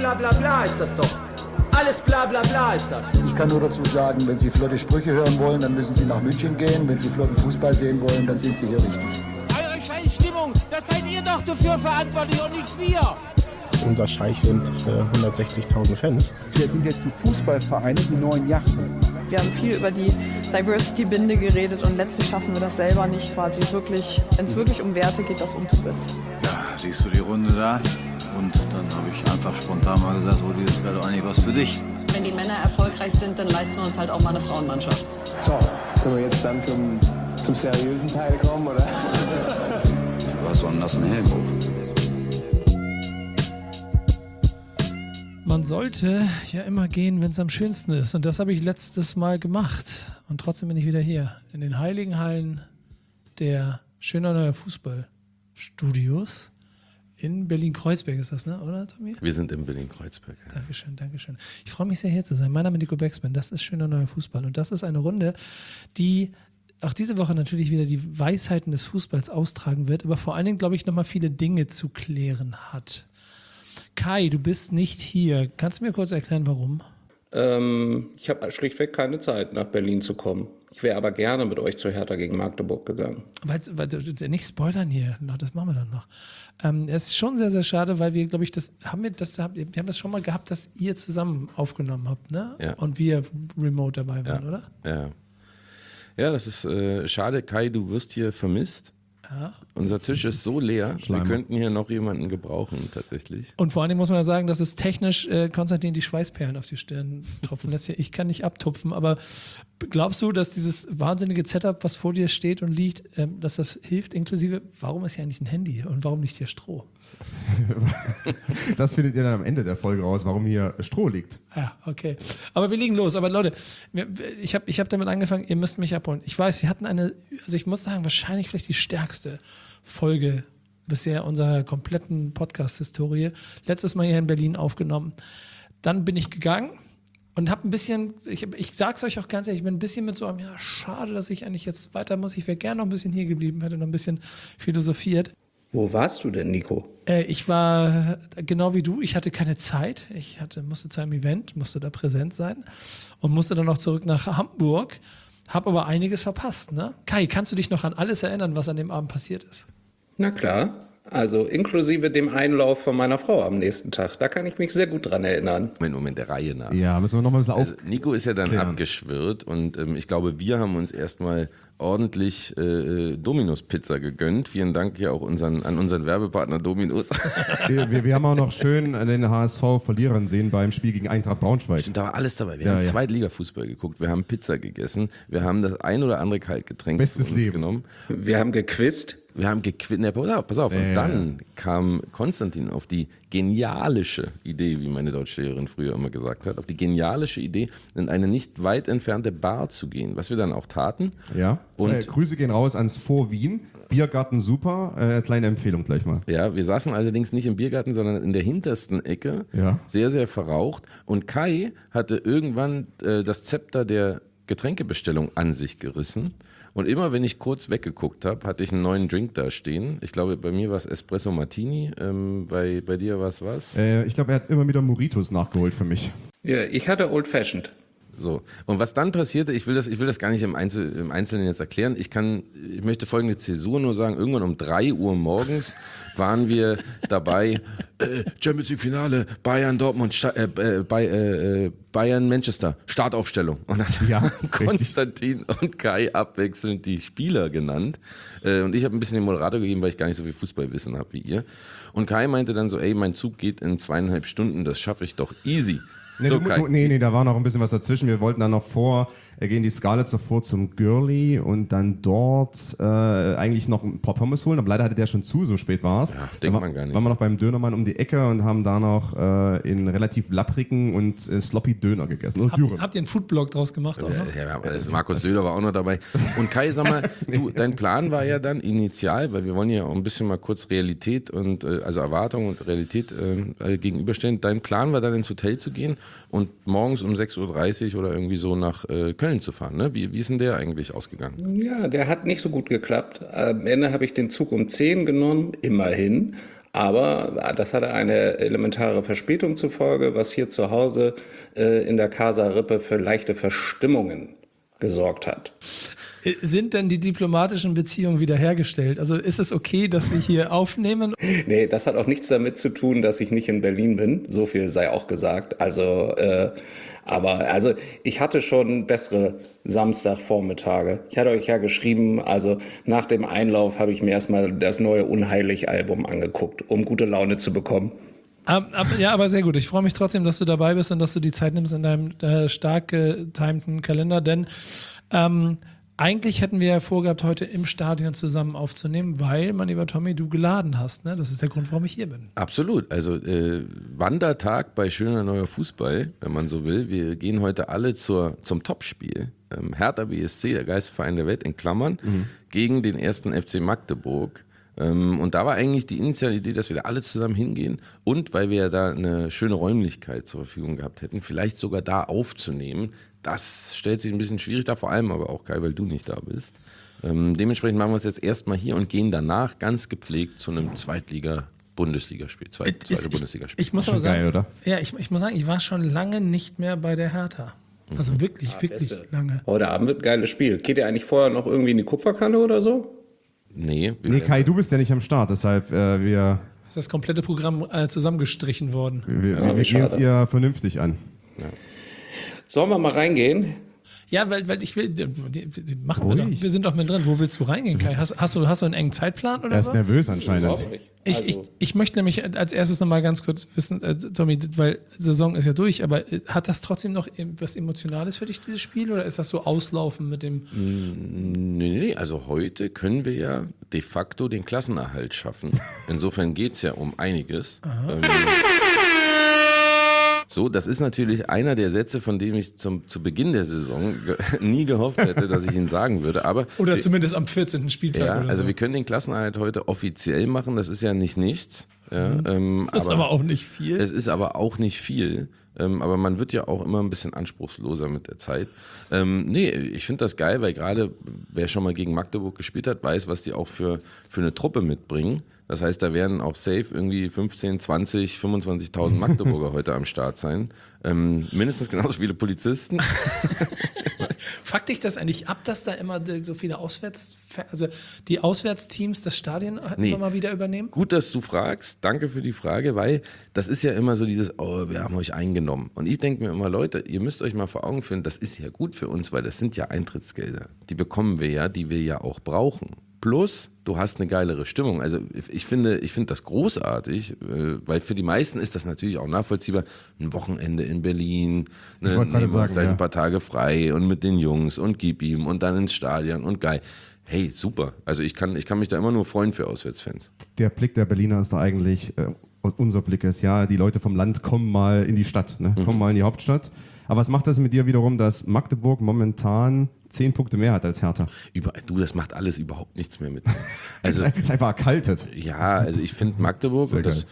bla bla bla ist das doch. Alles bla bla bla ist das. Ich kann nur dazu sagen, wenn Sie flotte Sprüche hören wollen, dann müssen Sie nach München gehen. Wenn Sie flotten Fußball sehen wollen, dann sind Sie hier richtig. Eure Scheißstimmung, das seid ihr doch dafür verantwortlich und nicht wir. Unser Scheich sind 160.000 Fans. Jetzt sind jetzt die Fußballvereine die neuen Yachten. Wir haben viel über die Diversity-Binde geredet und letztlich schaffen wir das selber nicht, quasi wirklich, wenn es wirklich um Werte geht, das umzusetzen. Ja, siehst du die Runde da? Und dann habe ich einfach spontan mal gesagt, Rudi, das wäre doch eigentlich was für dich. Wenn die Männer erfolgreich sind, dann leisten wir uns halt auch mal eine Frauenmannschaft. So, können wir jetzt dann zum seriösen Teil kommen, oder? Was war denn das, ein Helm? Man sollte ja immer gehen, wenn es am schönsten ist. Und das habe ich letztes Mal gemacht. Und trotzdem bin ich wieder hier in den heiligen Hallen der Schöner Neuer Fußballstudios in Berlin-Kreuzberg ist das, ne? Oder, Tommy? Wir sind in Berlin-Kreuzberg. Ja. Dankeschön, Dankeschön. Ich freue mich sehr, hier zu sein. Mein Name ist Nico Becksmann. Das ist Schöner Neuer Fußball. Und das ist eine Runde, die auch diese Woche natürlich wieder die Weisheiten des Fußballs austragen wird, aber vor allen Dingen, glaube ich, nochmal viele Dinge zu klären hat. Kai, du bist nicht hier. Kannst du mir kurz erklären, warum? Ich habe schlichtweg keine Zeit, nach Berlin zu kommen. Ich wäre aber gerne mit euch zu Hertha gegen Magdeburg gegangen. Weil nicht spoilern hier, das machen wir dann noch. Es ist schon sehr, sehr schade, weil wir, glaube ich, wir haben das schon mal gehabt, dass ihr zusammen aufgenommen habt, ne? Ja. Und wir remote dabei waren, oder? Ja, das ist schade. Kai, du wirst hier vermisst. Ja. Unser Tisch ist so leer, wir könnten hier noch jemanden gebrauchen tatsächlich. Und vor allen Dingen muss man ja sagen, dass es technisch Konstantin die Schweißperlen auf die Stirn tropfen lässt. Ich kann nicht abtupfen, aber glaubst du, dass dieses wahnsinnige Setup, was vor dir steht und liegt, dass das hilft, inklusive, warum ist hier eigentlich ein Handy und warum nicht hier Stroh? Das findet ihr dann am Ende der Folge raus, warum hier Stroh liegt. Ja, okay. Aber wir legen los. Aber Leute, ich hab damit angefangen, ihr müsst mich abholen. Ich weiß, wir hatten ich muss sagen, wahrscheinlich vielleicht die stärkste Folge bisher unserer kompletten Podcast-Historie. Letztes Mal hier in Berlin aufgenommen. Dann bin ich gegangen und habe ein bisschen, ich sag's euch auch ganz ehrlich, ich bin ein bisschen mit so einem, ja, schade, dass ich eigentlich jetzt weiter muss. Ich wäre gerne noch ein bisschen hier geblieben, hätte noch ein bisschen philosophiert. Wo warst du denn, Nico? Ich war genau wie du, ich hatte keine Zeit. Musste zu einem Event, musste da präsent sein und musste dann noch zurück nach Hamburg. Hab aber einiges verpasst, ne? Kai, kannst du dich noch an alles erinnern, was an dem Abend passiert ist? Na klar, also inklusive dem Einlauf von meiner Frau am nächsten Tag. Da kann ich mich sehr gut dran erinnern. Moment, der Reihe nach. Ja, müssen wir noch mal ein bisschen also, Nico ist ja dann abgeschwirrt und ich glaube, wir haben uns erstmal ordentlich Domino's Pizza gegönnt. Vielen Dank hier auch an unseren Werbepartner Domino's. wir haben auch noch schön den HSV verlieren sehen beim Spiel gegen Eintracht Braunschweig. Da war alles dabei. Wir haben Zweitliga-Fußball geguckt, wir haben Pizza gegessen, wir haben das ein oder andere Kaltgetränk Bestes Leben genommen. Wir haben gequizt. Pass auf. Und dann kam Konstantin auf die genialische Idee, wie meine Deutschlehrerin früher immer gesagt hat, auf die genialische Idee, in eine nicht weit entfernte Bar zu gehen, was wir dann auch taten. Ja, und Grüße gehen raus ans Vor Wien. Biergarten super, kleine Empfehlung gleich mal. Ja, wir saßen allerdings nicht im Biergarten, sondern in der hintersten Ecke, sehr, sehr verraucht. Und Kai hatte irgendwann das Zepter der Getränkebestellung an sich gerissen. Und immer, wenn ich kurz weggeguckt habe, hatte ich einen neuen Drink da stehen. Ich glaube, bei mir war es Espresso Martini. Bei dir war es was? Ich glaube, er hat immer wieder Moritos nachgeholt für mich. Ja, ich hatte Old Fashioned. So, und was dann passierte, ich will das gar nicht im Einzelnen jetzt erklären. Ich möchte folgende Zäsur nur sagen, irgendwann um 3 Uhr morgens waren wir dabei, Champions League Finale, Bayern Dortmund, Bayern Manchester, Startaufstellung. Und dann haben Konstantin und Kai abwechselnd die Spieler genannt. Und ich habe ein bisschen den Moderator gegeben, weil ich gar nicht so viel Fußballwissen habe wie ihr. Und Kai meinte dann so, mein Zug geht in 2,5 Stunden, das schaffe ich doch easy. Nee, da war noch ein bisschen was dazwischen. Wir wollten dann noch gehen die Scarlets davor zum Girlie und dann dort eigentlich noch ein paar Pommes holen. Aber leider hatte der schon zu, so spät war es. Ja, denkt man gar nicht. Waren wir noch beim Dönermann um die Ecke und haben da noch in relativ lapprigen und sloppy Döner gegessen. Habt ihr einen Foodblog draus gemacht? Auch noch? Ja, Markus Söder war auch noch dabei. Und Kai, sag mal, dein Plan war ja dann initial, weil wir wollen ja auch ein bisschen mal kurz Realität und also Erwartung und Realität gegenüberstellen. Dein Plan war dann ins Hotel zu gehen und morgens um 6.30 Uhr oder irgendwie so nach Köln zu fahren. Ne? Wie ist denn der eigentlich ausgegangen? Ja, der hat nicht so gut geklappt. Am Ende habe ich den Zug um 10 genommen, immerhin. Aber das hatte eine elementare Verspätung zur Folge, was hier zu Hause in der Casa Rippe für leichte Verstimmungen gesorgt hat. Sind denn die diplomatischen Beziehungen wiederhergestellt? Also ist es okay, dass wir hier aufnehmen? Nee, das hat auch nichts damit zu tun, dass ich nicht in Berlin bin. So viel sei auch gesagt. Aber ich hatte schon bessere Samstagvormittage. Ich hatte euch ja geschrieben, also nach dem Einlauf habe ich mir erstmal das neue Unheilig-Album angeguckt, um gute Laune zu bekommen. Aber sehr gut. Ich freue mich trotzdem, dass du dabei bist und dass du die Zeit nimmst in deinem stark getimten Kalender, denn eigentlich hätten wir ja vorgehabt, heute im Stadion zusammen aufzunehmen, weil, mein lieber Tommy, du geladen hast. Ne? Das ist der Grund, warum ich hier bin. Absolut. Also Wandertag bei schöner neuer Fußball, wenn man so will. Wir gehen heute alle zum Topspiel. Hertha BSC, der geilste Verein der Welt, in Klammern, gegen den ersten FC Magdeburg. Und da war eigentlich die initiale Idee, dass wir da alle zusammen hingehen und weil wir ja da eine schöne Räumlichkeit zur Verfügung gehabt hätten, vielleicht sogar da aufzunehmen. Das stellt sich ein bisschen schwierig dar, vor allem aber auch, Kai, weil du nicht da bist. Dementsprechend machen wir es jetzt erstmal hier und gehen danach ganz gepflegt zu einem Zweitliga-Bundesligaspiel. Zweite Bundesligaspiel. Ich muss aber sagen, geil, oder? Ja, ich muss sagen, ich war schon lange nicht mehr bei der Hertha. Also wirklich lange. Heute Abend wird ein geiles Spiel. Geht ihr eigentlich vorher noch irgendwie in die Kupferkanne oder so? Nee, Kai, du bist ja nicht am Start, deshalb Ist das komplette Programm zusammengestrichen worden. wir gehen es ihr vernünftig an. Ja. Sollen wir mal reingehen? Ja, weil ich will, die machen wir doch. Wir sind doch mit drin. Wo willst du reingehen, Kai? Hast du einen engen Zeitplan oder Er so? ist nervös anscheinend. Ich möchte nämlich als erstes nochmal ganz kurz wissen, Tommy, weil Saison ist ja durch, aber hat das trotzdem noch was Emotionales für dich, dieses Spiel, oder ist das so Auslaufen mit dem... Nee, also heute können wir ja de facto den Klassenerhalt schaffen. Insofern geht es ja um einiges. So, das ist natürlich einer der Sätze, von dem ich zu Beginn der Saison nie gehofft hätte, dass ich ihn sagen würde. Aber oder zumindest am 14. Spieltag. Ja, oder also so. wir können den Klassenerhalt heute offiziell machen. Das ist ja nicht nichts. Ja, das ist aber auch nicht viel. Es ist aber auch nicht viel. Aber man wird ja auch immer ein bisschen anspruchsloser mit der Zeit. Nee, ich finde das geil, weil gerade wer schon mal gegen Magdeburg gespielt hat, weiß, was die auch für eine Truppe mitbringen. Das heißt, da werden auch safe irgendwie 15, 20, 25.000 Magdeburger heute am Start sein. Mindestens genauso viele Polizisten. Fuckt dich das eigentlich ab, dass da immer so viele die Auswärtsteams das Stadion immer mal wieder übernehmen? Gut, dass du fragst. Danke für die Frage, weil das ist ja immer so dieses, oh, wir haben euch eingenommen. Und ich denke mir immer, Leute, ihr müsst euch mal vor Augen führen, das ist ja gut für uns, weil das sind ja Eintrittsgelder. Die bekommen wir ja, die wir ja auch brauchen. Plus, du hast eine geilere Stimmung. Also ich finde das großartig, weil für die meisten ist das natürlich auch nachvollziehbar. Ein Wochenende in Berlin, vielleicht ein paar Tage frei und mit den Jungs und gib ihm und dann ins Stadion und geil. Hey, super. Also ich kann mich da immer nur freuen für Auswärtsfans. Der Blick der Berliner ist da eigentlich, unser Blick ist, ja, die Leute vom Land kommen mal in die Stadt, ne? Kommen mal in die Hauptstadt. Aber was macht das mit dir wiederum, dass Magdeburg momentan 10 Punkte mehr hat als Hertha? Das macht alles überhaupt nichts mehr mit mir. Also, es ist einfach erkaltet. Ja, also ich finde Magdeburg,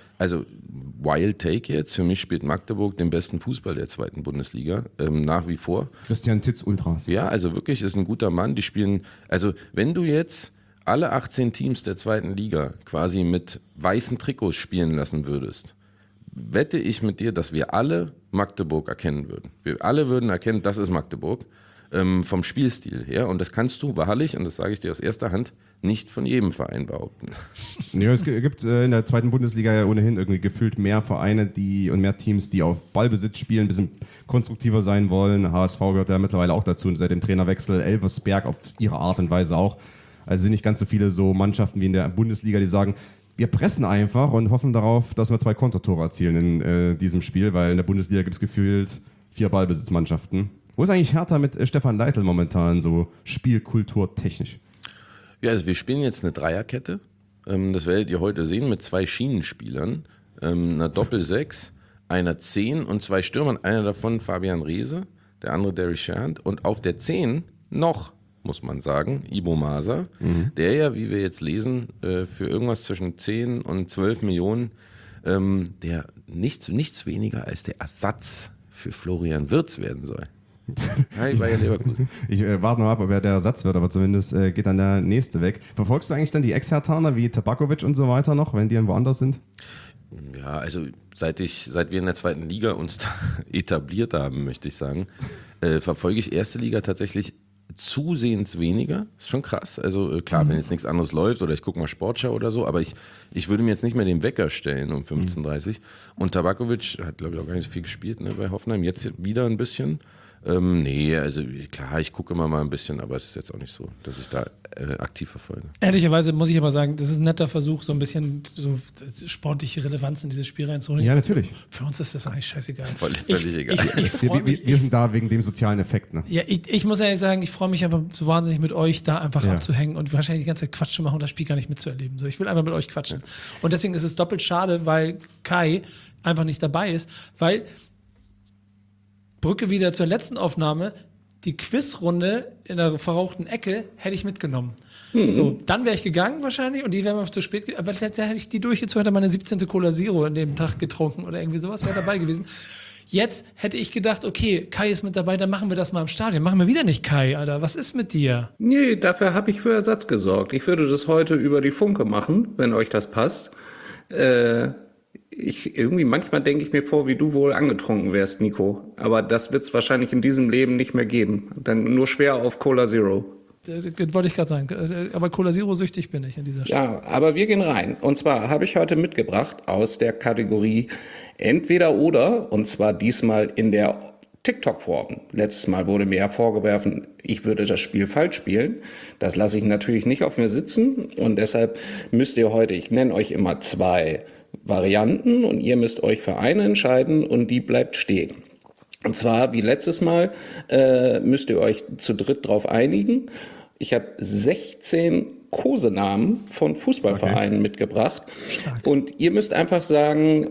Wild Take jetzt, für mich spielt Magdeburg den besten Fußball der zweiten Bundesliga, nach wie vor. Christian Titz Ultras. Ja, also wirklich, ist ein guter Mann. Die spielen, also wenn du jetzt alle 18 Teams der zweiten Liga quasi mit weißen Trikots spielen lassen würdest, wette ich mit dir, dass wir alle Magdeburg erkennen würden. Wir alle würden erkennen, das ist Magdeburg, vom Spielstil her. Und das kannst du wahrlich, und das sage ich dir aus erster Hand, nicht von jedem Verein behaupten. Ja, es gibt in der zweiten Bundesliga ja ohnehin irgendwie gefühlt mehr Vereine und mehr Teams, die auf Ballbesitz spielen, ein bisschen konstruktiver sein wollen. HSV gehört ja mittlerweile auch dazu und seit dem Trainerwechsel Elversberg auf ihre Art und Weise auch. Also sind nicht ganz so viele so Mannschaften wie in der Bundesliga, die sagen, wir pressen einfach und hoffen darauf, dass wir 2 Kontertore erzielen in diesem Spiel, weil in der Bundesliga gibt es gefühlt 4 Ballbesitzmannschaften. Wo ist eigentlich Hertha mit Stefan Leitl momentan so spielkulturtechnisch? Ja, also wir spielen jetzt eine Dreierkette. Das werdet ihr heute sehen mit 2 Schienenspielern, einer Doppel-6, einer 10 und 2 Stürmern. Einer davon Fabian Reese, der andere Derry Schernd. Und auf der 10 noch, muss man sagen, Ibo Maser, der ja, wie wir jetzt lesen, für irgendwas zwischen 10 und 12 Millionen, der nichts weniger als der Ersatz für Florian Wirtz werden soll. Hi, Bayer Leverkusen. Ich warte noch ab, ob er der Ersatz wird, aber zumindest geht dann der nächste weg. Verfolgst du eigentlich dann die Ex-Hertaner wie Tabakovic und so weiter noch, wenn die irgendwo anders sind? Ja, also seit wir in der 2. Liga uns etabliert haben, möchte ich sagen, verfolge ich 1. Liga tatsächlich zusehends weniger. Ist schon krass. Also klar, wenn jetzt nichts anderes läuft oder ich gucke mal Sportschau oder so, aber ich würde mir jetzt nicht mehr den Wecker stellen um 15:30 Uhr. Und Tabakovic hat, glaube ich, auch gar nicht so viel gespielt, ne, bei Hoffenheim. Jetzt wieder ein bisschen. Nee, also klar, ich gucke immer mal ein bisschen, aber es ist jetzt auch nicht so, dass ich da aktiv verfolge. Ehrlicherweise muss ich aber sagen, das ist ein netter Versuch, so ein bisschen so sportliche Relevanz in dieses Spiel reinzuholen. Ja, natürlich. Für uns ist das eigentlich scheißegal. Völlig egal. Wir sind da wegen dem sozialen Effekt. Ne? Ja, ich muss ehrlich sagen, ich freue mich einfach so wahnsinnig mit euch da einfach abzuhängen und wahrscheinlich die ganze Zeit Quatsch zu machen und das Spiel gar nicht mitzuerleben. So, ich will einfach mit euch quatschen. Und deswegen ist es doppelt schade, weil Kai einfach nicht dabei ist, weil Brücke wieder zur letzten Aufnahme, die Quizrunde in der verrauchten Ecke hätte ich mitgenommen. So, dann wäre ich gegangen wahrscheinlich und die wären mir zu spät, aber vielleicht hätte ich die durchgezogen, hätte meine 17. Cola Zero an dem Tag getrunken oder irgendwie sowas wäre dabei gewesen. Jetzt hätte ich gedacht, okay, Kai ist mit dabei, dann machen wir das mal im Stadion. Machen wir wieder nicht Kai, Alter. Was ist mit dir? Nee, dafür habe ich für Ersatz gesorgt. Ich würde das heute über die Funke machen, wenn euch das passt. Manchmal denke ich mir vor, wie du wohl angetrunken wärst, Nico. Aber das wird es wahrscheinlich in diesem Leben nicht mehr geben. Dann nur schwer auf Cola Zero. Das wollte ich gerade sagen. Aber Cola Zero süchtig bin ich an dieser Stelle. Ja, aber wir gehen rein. Und zwar habe ich heute mitgebracht aus der Kategorie Entweder oder. Und zwar diesmal in der TikTok-Form. Letztes Mal wurde mir ja vorgeworfen, ich würde das Spiel falsch spielen. Das lasse ich natürlich nicht auf mir sitzen. Und deshalb müsst ihr heute, ich nenne euch immer 2 Varianten und ihr müsst euch für eine entscheiden und die bleibt stehen. Und zwar, wie letztes Mal, müsst ihr euch zu dritt drauf einigen. Ich habe 16 Kosenamen von Fußballvereinen mitgebracht. Stark. Und ihr müsst einfach sagen,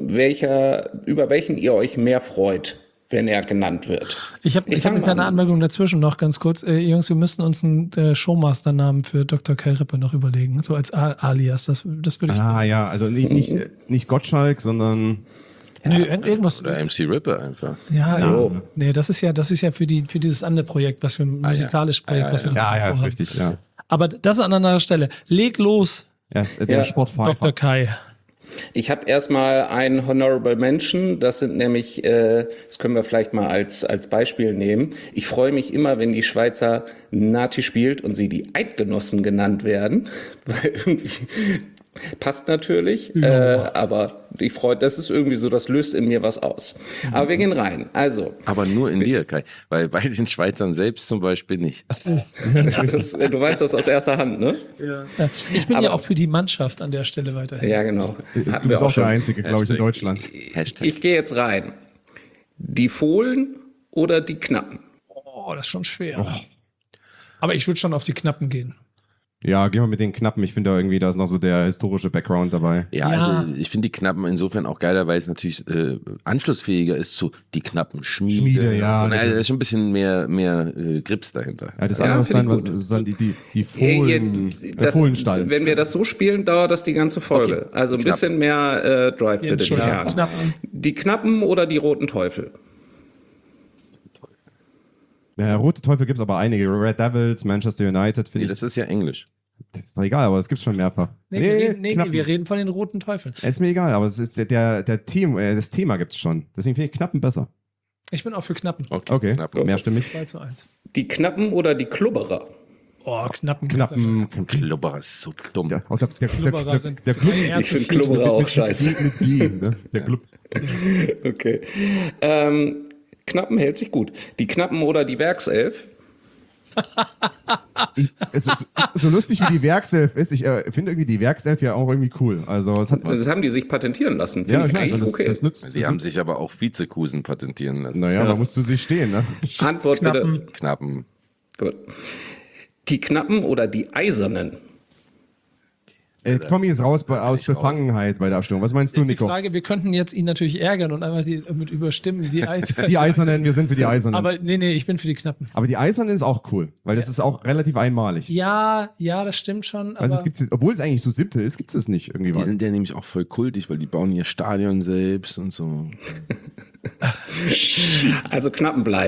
über welchen ihr euch mehr freut, wenn er genannt wird. Ich hab eine kleine Anmerkung dazwischen noch ganz kurz. Jungs, wir müssen uns einen Showmaster-Namen für Dr. Kai Rippe noch überlegen, so als Alias. Das würde ich. Ja, also nicht Gottschalk, sondern irgendwas. Oder MC Ripper einfach. Ja, so. Nee, das ist ja für dieses andere Projekt, was wir musikalische Projekt, was wir noch vorhaben. Richtig, ja. Aber das ist an anderer Stelle. Leg los, Der Sportverein. Dr. Kai. Ich habe erstmal einen Honorable Mention, das sind nämlich, das können wir vielleicht mal als Beispiel nehmen. Ich freue mich immer, wenn die Schweizer Nati spielt und sie die Eidgenossen genannt werden, weil irgendwie passt natürlich, aber ich freue, das ist irgendwie so, das löst in mir was aus. Aber wir gehen rein. Also. Aber nur in dir, Kai, weil bei den Schweizern selbst zum Beispiel nicht. Du weißt das aus erster Hand, ne? Ja. Ich bin ja auch für die Mannschaft an der Stelle weiterhin. Ja, genau. Du bist auch der Einzige, glaube ich, in Deutschland. Ich gehe jetzt rein. Die Fohlen oder die Knappen? Oh, das ist schon schwer. Aber ich würde schon auf die Knappen gehen. Ja, gehen wir mit den Knappen. Ich finde da ist noch so der historische Background dabei. Ja, also ich finde die Knappen insofern auch geiler, weil es natürlich anschlussfähiger ist zu die Knappen Schmiede. Ja. So. Also, da ist schon ein bisschen mehr Grips dahinter. Ja, das andere ist dann die Fohlen, Fohlenstall. Wenn wir das so spielen, dauert das die ganze Folge. Okay. Also ein bisschen mehr Drive bitte. Ja. Die Knappen oder die roten Teufel? Rote Teufel gibt es aber einige. Red Devils, Manchester United, finde ich. Das ist ja Englisch. Das ist doch egal, aber es gibt schon mehrfach. Nee, wir reden von den roten Teufeln. Ist mir egal, aber es ist das Thema gibt es schon. Deswegen finde ich Knappen besser. Ich bin auch für Knappen. Okay. Knappen. Mehr Stimmen. 2:1. Die Knappen oder die Klubberer? Oh, Knappen. Klubberer ist so dumm. Der Klubberer sind der Club. Ich finde Klubberer auch scheiße. Der Club. Okay. Knappen hält sich gut. Die Knappen oder die Werkself? So lustig wie die Werkself ist, ich finde irgendwie die Werkself ja auch irgendwie cool. Also das haben die sich patentieren lassen. Ja, ich weiß, okay. Die haben sich aber auch Vizekusen patentieren lassen. Naja, da musst du sich stehen, ne? Antwort bitte. Knappen. Gut. Die Knappen oder die Eisernen? Tommy ist raus aus Befangenheit bei der Abstimmung. Was meinst du, Nico? Die Frage, wir könnten jetzt ihn natürlich ärgern und einmal mit überstimmen. Die Eisernen. Die Eisernen, wir sind für die Eisernen. Aber nee, ich bin für die Knappen. Aber die Eisernen ist auch cool, weil das ist auch relativ einmalig. Ja, das stimmt schon. Also es gibt's, obwohl es eigentlich so simpel ist, gibt es nicht irgendwie. Die sind ja nämlich auch voll kultig, weil die bauen ihr Stadion selbst und so. Also Knappen bleibt.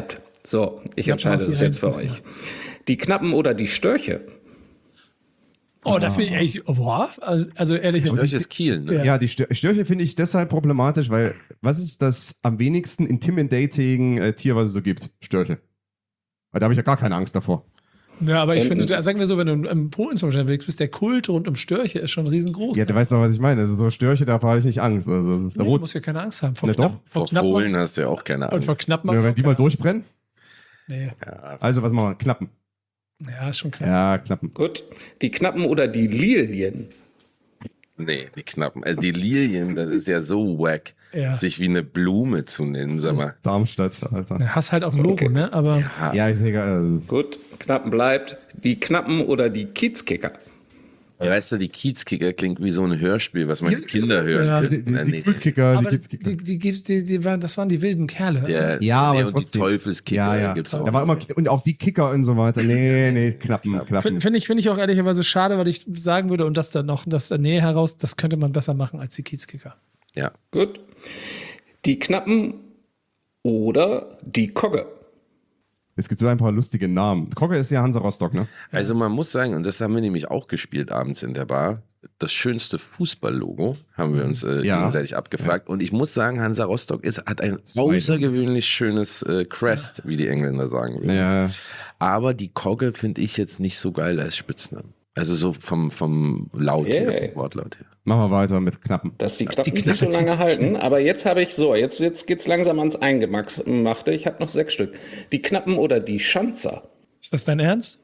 So, ich Ja, entscheide brauchst die das jetzt für Reihenfolge. euch. Die Knappen oder die Störche? Oh, da finde ich echt, boah, also ehrlich. Störche ist Kiel, ne? Ja, die Störche finde ich deshalb problematisch, weil was ist das am wenigsten intimidating Tier, was es so gibt? Störche. Weil da habe ich ja gar keine Angst davor. Ja, aber ich finde, sagen wir so, wenn du in Polen zum Beispiel unterwegs bist, der Kult rund um Störche ist schon riesengroß. Ja, du weißt doch, was ich meine. Also so Störche, da habe ich nicht Angst. Also das ist der Nee, du Rot. musst ja keine Angst haben. Na doch. Vor Fohlen hast du ja auch keine Und Angst. vor Knappen. Ja, wenn die mal durchbrennen. Nee, Also was machen wir? Knappen. ja, ist schon klar. Ja, Knappen. Gut. Die Knappen oder die Lilien? Nee, die Knappen. Also die Lilien, das ist ja so wack, Ja. sich wie eine Blume zu nennen, sag mal. Darmstadt, Alter. Ja, hast halt auch ein Logo, ne? Aber Ja, ist egal. Gut, Knappen bleibt. Die Knappen oder die Kiezkicker? Weißt du, die Kiezkicker klingt wie so ein Hörspiel, was meine Kinder hören. Ja. Die Kultkicker, die aber Kitzkicker. das waren die wilden Kerle. Ja, aber und die trotzdem. Teufelskicker Ja. gibt's Da auch. war immer, und auch die Kicker und so weiter. Nee, Knappen. Finde ich auch ehrlicherweise schade, weil ich sagen würde, und das dann noch das der Nähe heraus, das könnte man besser machen als die Kiezkicker. Ja. Gut. Die Knappen oder die Kogge? Es gibt so ein paar lustige Namen. Kogge ist ja Hansa Rostock, ne? Also man muss sagen, und das haben wir nämlich auch gespielt abends in der Bar, das schönste Fußballlogo haben wir uns gegenseitig abgefragt. Und ich muss sagen, Hansa Rostock hat ein außergewöhnlich schönes Crest, wie die Engländer sagen würden. Ja. Aber die Kogge finde ich jetzt nicht so geil als Spitznamen. Also so vom Laut her, vom Wortlaut her. Machen wir weiter mit Knappen. Dass die Knappen nicht so lange halten. Aber jetzt habe ich so, jetzt geht's langsam ans Eingemachte. Ich habe noch 6 Stück. Die Knappen oder die Schanzer? Ist das dein Ernst?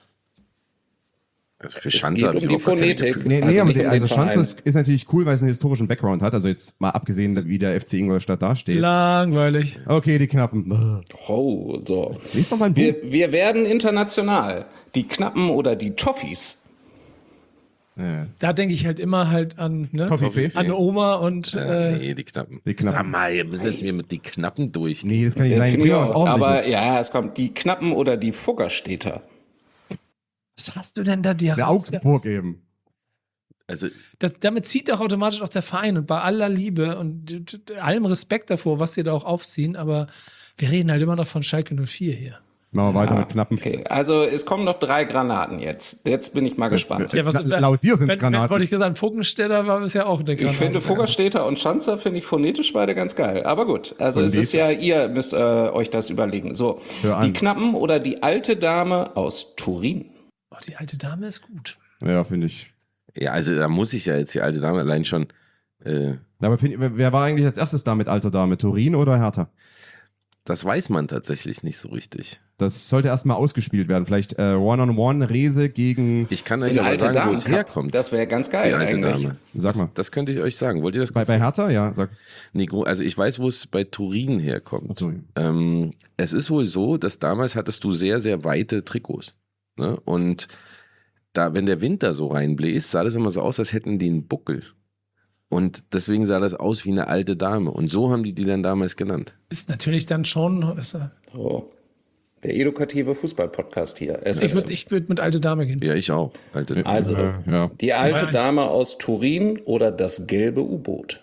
Also für Es Schanze geht habe um ich die auch gar keine Phonetik. Gefühle. Nee, Also aber nicht um den Schanze Verein. ist natürlich cool, weil es einen historischen Background hat. Also jetzt mal abgesehen, wie der FC Ingolstadt dasteht. Langweilig. Okay, die Knappen. Oh, so. Lies doch mal ein Buch. Wir werden international. Die Knappen oder die Toffees? Da denke ich halt immer halt an, ne? Toffifee? An Oma und Nee, die Knappen. Die Knappen. Sag mal, wir müssen jetzt wieder mit die Knappen durch. Nee, das kann nicht sein. Finde ich Bring mal was auch. Aber Ordentliches. ja, es kommt die Knappen oder die Fuggerstädter. was hast du denn da dir Der raus? Augsburg eben. Also Damit zieht doch automatisch auch der Verein und bei aller Liebe und allem Respekt davor, was sie da auch aufziehen, aber wir reden halt immer noch von Schalke 04 hier. Machen wir weiter mit Knappen. Okay, also es kommen noch 3 Granaten jetzt. Jetzt bin ich mal gespannt. Ja, was, Laut dir sind es Granaten. Wollte ich gesagt, Vogelstädter war bisher auch eine Granate. Ich finde Fuggerstädter und Schanzer finde ich phonetisch beide ganz geil. Aber gut, also es ist ja, ihr müsst euch das überlegen. So, Hör an. die Knappen oder die alte Dame aus Turin? Oh, die alte Dame ist gut. Ja, finde ich. ja, also da muss ich ja jetzt die alte Dame allein schon. Aber wer war eigentlich als erstes da mit alter Dame? Turin oder Hertha? Das weiß man tatsächlich nicht so richtig. Das sollte erstmal ausgespielt werden. Vielleicht One-on-One, Rese gegen. Ich kann euch Den aber alte sagen, wo Damen es Cup. herkommt. Das wäre ganz geil die alte eigentlich. Dame. Sag mal. Das könnte ich euch sagen. Wollt ihr das Bei Hertha? Ja, sag. Nee, also ich weiß, wo es bei Turin herkommt. Ach so. Es ist wohl so, dass damals hattest du sehr, sehr weite Trikots. Ne? Und da, wenn der Wind da so reinbläst, sah das immer so aus, als hätten die einen Buckel. Und deswegen sah das aus wie eine alte Dame. Und so haben die dann damals genannt. Ist natürlich dann schon. So. Der edukative Fußball-Podcast hier. Ich würd mit alte Dame gehen. Ja, ich auch. Alte. Also, Ja. die alte 2-1. Dame aus Turin oder das gelbe U-Boot?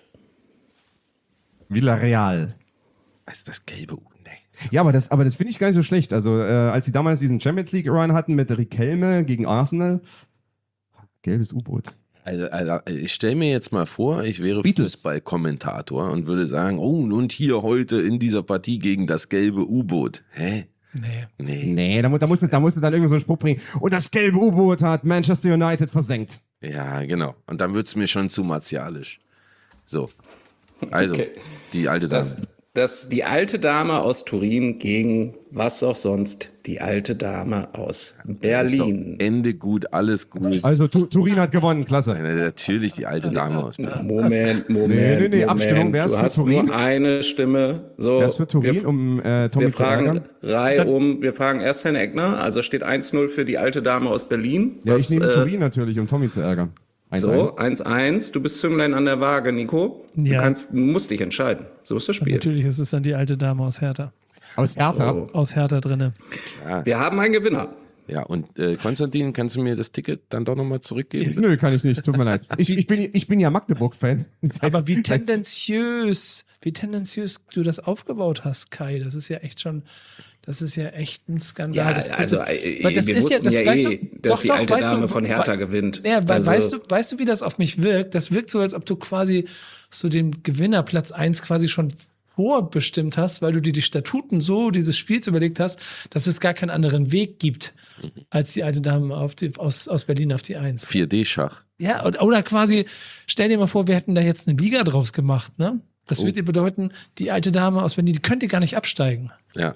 Villarreal. Also das gelbe nee. Ja, aber das finde ich gar nicht so schlecht. Also, als sie damals diesen Champions League Run hatten mit Riquelme gegen Arsenal, gelbes U-Boot. Also ich stelle mir jetzt mal vor, ich wäre Beatles. Fußballkommentator und würde sagen, oh, und hier heute in dieser Partie gegen das gelbe U-Boot. Hä? Nee. Nee, da musst du dann irgendwie so einen Spruch bringen. Und das gelbe U-Boot hat Manchester United versenkt. Ja, genau. Und dann wird es mir schon zu martialisch. So. Also, Okay. die alte Dame. Die alte Dame aus Turin gegen was auch sonst, die alte Dame aus Ist doch Berlin. Ende gut, alles gut. Also Turin hat gewonnen, klasse. Natürlich die alte Dame aus Berlin. Moment. Nee, Abstimmung, wer ist du für hast Turin? nur eine Stimme. So, Wer ist für Turin, um Tommy wir zu ärgern? fragen wir fragen erst Herrn Eckner, also steht 1-0 für die alte Dame aus Berlin. Ja, Was, ich nehme Turin natürlich, um Tommy zu ärgern. 1-1. So, 1-1. Du bist Zünglein an der Waage, Nico. Ja. Du musst dich entscheiden. So ist das Spiel. Natürlich ist es dann die alte Dame aus Hertha. Aus Hertha. So. Aus Hertha drinne. Wir haben einen Gewinner. Ja, und Konstantin, kannst du mir das Ticket dann doch nochmal zurückgeben? Nö, kann ich nicht, tut mir leid. Ich bin ja Magdeburg-Fan. Aber wie tendenziös du das aufgebaut hast, Kai, das ist ja echt schon Das ist ja echt ein Skandal. Ja, das, also weil das wir ist ja, wussten das ja weißt eh, du, dass die alte weißt Dame du, von Hertha gewinnt. Ja, Also, weißt du, wie das auf mich wirkt? Das wirkt so, als ob du quasi so den Gewinner Platz 1 quasi schon vorbestimmt hast, weil du dir die Statuten so dieses Spiels überlegt hast, dass es gar keinen anderen Weg gibt, als die alte Dame aus Berlin auf die 1. 4D-Schach. Ja, oder quasi, stell dir mal vor, wir hätten da jetzt eine Liga draus gemacht, ne? Das würde dir bedeuten, die alte Dame aus Berlin, die könnte gar nicht absteigen. Ja.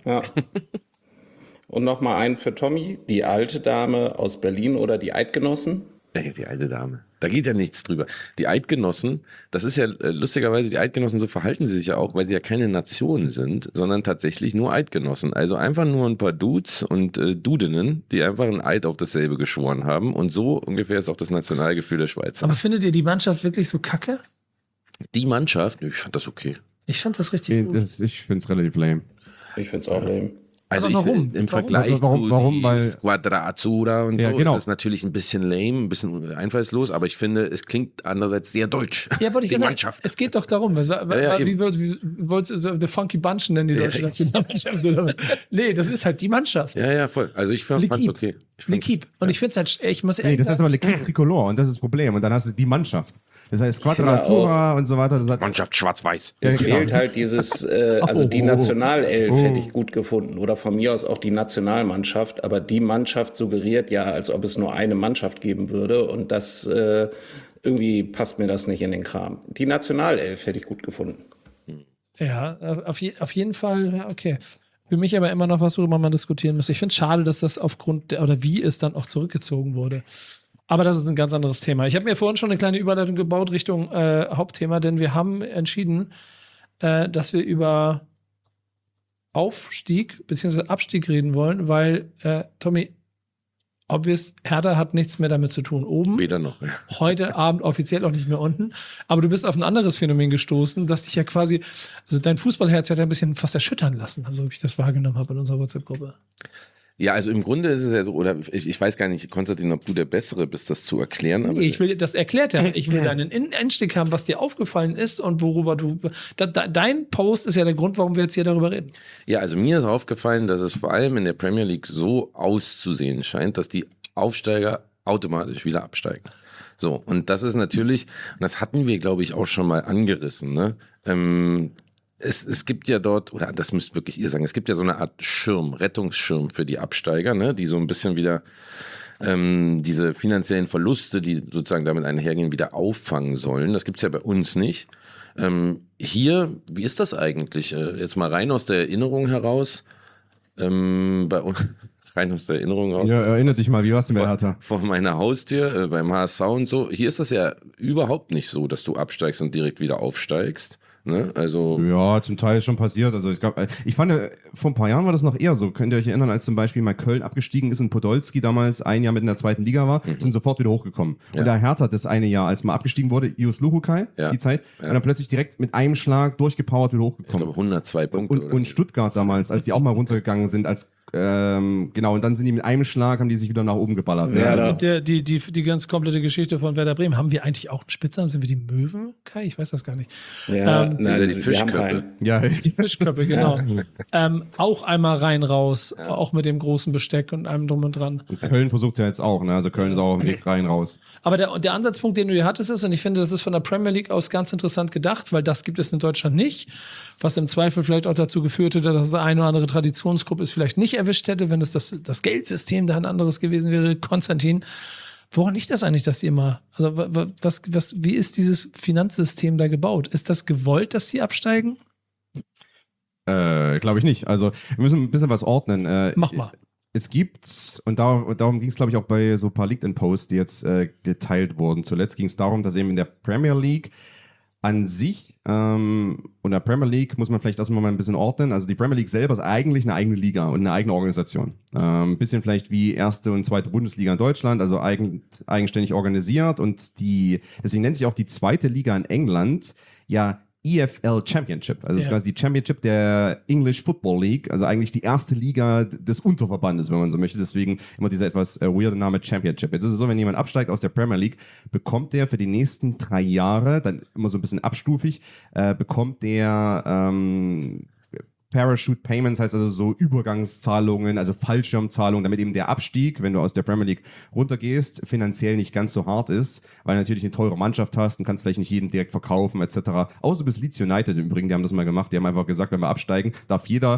Und nochmal einen für Tommy, die alte Dame aus Berlin oder die Eidgenossen? Ja, die alte Dame. Da geht ja nichts drüber. Die Eidgenossen, das ist ja lustigerweise, die Eidgenossen, so verhalten sie sich ja auch, weil sie ja keine Nation sind, sondern tatsächlich nur Eidgenossen. Also einfach nur ein paar Dudes und Dudinnen, die einfach ein Eid auf dasselbe geschworen haben. Und so ungefähr ist auch das Nationalgefühl der Schweizer. Aber findet ihr die Mannschaft wirklich so kacke? Die Mannschaft, ich fand das okay. Ich fand das richtig gut. Ich finde es relativ lame. Ich finde es auch lame. Also aber warum? Im Vergleich Warum? zu Weil Squadra Azzurra und ja, so genau. ist es natürlich ein bisschen lame, ein bisschen einfallslos, aber ich finde, es klingt andererseits sehr deutsch. Ja, wollte ich die sagen, Mannschaft. es geht doch darum, wie wolltest du so The Funky Bunch nennen, die deutsche Nationalmannschaft? Nee, das ist halt die Mannschaft. Ja, voll. Also ich fand's okay. L'Equipe. Und ich finde es halt, ich muss nee, ehrlich das heißt sagen, aber L'Equipe Tricolore und das ist das Problem. Und dann hast du die Mannschaft. Das heißt Squadra finde Azzurra und so weiter. Das hat, Mannschaft schwarz-weiß. Es Ja, genau. fehlt halt dieses, also die Nationalelf hätte ich gut gefunden. Oder von mir aus auch die Nationalmannschaft. Aber die Mannschaft suggeriert ja, als ob es nur eine Mannschaft geben würde. Und das, irgendwie passt mir das nicht in den Kram. Die Nationalelf hätte ich gut gefunden. ja, auf jeden Fall, ja, okay. Für mich aber immer noch was, worüber man diskutieren muss. Ich finde es schade, dass das oder wie es dann auch zurückgezogen wurde. Aber das ist ein ganz anderes Thema. Ich habe mir vorhin schon eine kleine Überleitung gebaut Richtung Hauptthema, denn wir haben entschieden, dass wir über Aufstieg bzw. Abstieg reden wollen, weil, Tommy, obvious, Hertha hat nichts mehr damit zu tun. Oben. Weder noch. Ja. Heute Abend offiziell auch nicht mehr unten. Aber du bist auf ein anderes Phänomen gestoßen, das dich ja quasi, also dein Fußballherz hat ja ein bisschen fast erschüttern lassen, so wie ich das wahrgenommen habe in unserer WhatsApp-Gruppe. Ja, also im Grunde ist es ja so, oder ich weiß gar nicht, Konstantin, ob du der Bessere bist, das zu erklären. Aber Nee, das erklärt ja. Ich will einen Einstieg haben, was dir aufgefallen ist und worüber du. Dein Post ist ja der Grund, warum wir jetzt hier darüber reden. Ja, also mir ist aufgefallen, dass es vor allem in der Premier League so auszusehen scheint, dass die Aufsteiger automatisch wieder absteigen. So, und das ist natürlich, und das hatten wir, glaube ich, auch schon mal angerissen, ne? Es gibt ja dort, oder das müsst wirklich ihr sagen, es gibt ja so eine Art Schirm, Rettungsschirm für die Absteiger, ne, die so ein bisschen wieder diese finanziellen Verluste, die sozusagen damit einhergehen, wieder auffangen sollen. Das gibt es ja bei uns nicht. Hier, wie ist das eigentlich? Jetzt mal rein aus der Erinnerung heraus. Bei uns. Rein aus der Erinnerung raus. Ja, erinnert dich mal, wie war's denn bei Hertha? Vor meiner Haustür, beim HSV und so. Hier ist das ja überhaupt nicht so, dass du absteigst und direkt wieder aufsteigst. Ne? Also Ja, zum Teil ist schon passiert. Also ich fand, vor ein paar Jahren war das noch eher so. Könnt ihr euch erinnern, als zum Beispiel mal Köln abgestiegen ist und Podolski damals ein Jahr mit in der zweiten Liga war, sind sofort wieder hochgekommen. Ja. Und der Hertha das eine Jahr, als mal abgestiegen wurde, Ius Luhukai, die Zeit, und dann plötzlich direkt mit einem Schlag durchgepowert wieder ich hochgekommen. glaube 102 Punkte. Und Stuttgart damals, als die auch mal runtergegangen sind, genau, und dann sind die mit einem Schlag, haben die sich wieder nach oben geballert. Ja, Und die ganz komplette Geschichte von Werder Bremen. Haben wir eigentlich auch einen Spitznamen? Sind wir die Möwen? Kai, ich weiß das gar nicht. Ja, ist ja nein, die wir haben Fischköppe. keinen. Ja, Die Fischköppe, genau. Auch einmal rein raus, auch mit dem großen Besteck und allem drum und dran. und Köln versucht ja jetzt auch, ne? Also Köln ist auch auf dem Weg rein raus. Aber der Ansatzpunkt, den du hier hattest, ist, und ich finde, das ist von der Premier League aus ganz interessant gedacht, weil das gibt es in Deutschland nicht, was im Zweifel vielleicht auch dazu geführt hätte, dass eine oder andere Traditionsgruppe es vielleicht nicht erwischt hätte, wenn es das Geldsystem da ein anderes gewesen wäre. Konstantin, woran liegt das eigentlich, dass die immer, also wie ist dieses Finanzsystem da gebaut? Ist das gewollt, dass die absteigen? Glaube ich nicht. Also wir müssen ein bisschen was ordnen. Mach mal. Es gibt, und darum ging es, glaube ich, auch bei so ein paar LinkedIn-Posts, die jetzt geteilt wurden. Zuletzt ging es darum, dass eben in der Premier League an sich, und der Premier League muss man vielleicht erstmal mal ein bisschen ordnen. Also die Premier League selber ist eigentlich eine eigene Liga und eine eigene Organisation. Ein bisschen vielleicht wie erste und zweite Bundesliga in Deutschland, also eigenständig organisiert. Und deswegen nennt sich auch die zweite Liga in England ja EFL Championship, also das ist quasi die Championship der English Football League, also eigentlich die erste Liga des Unterverbandes, wenn man so möchte, deswegen immer dieser etwas weirde Name Championship. Jetzt ist es so, wenn jemand absteigt aus der Premier League, bekommt der für die nächsten 3 Jahre, dann immer so ein bisschen abstufig, bekommt der Parachute Payments heißt also so Übergangszahlungen, also Fallschirmzahlungen, damit eben der Abstieg, wenn du aus der Premier League runtergehst, finanziell nicht ganz so hart ist, weil du natürlich eine teure Mannschaft hast und kannst vielleicht nicht jeden direkt verkaufen etc. Außer bis Leeds United im Übrigen, die haben das mal gemacht, die haben einfach gesagt, wenn wir absteigen, darf jeder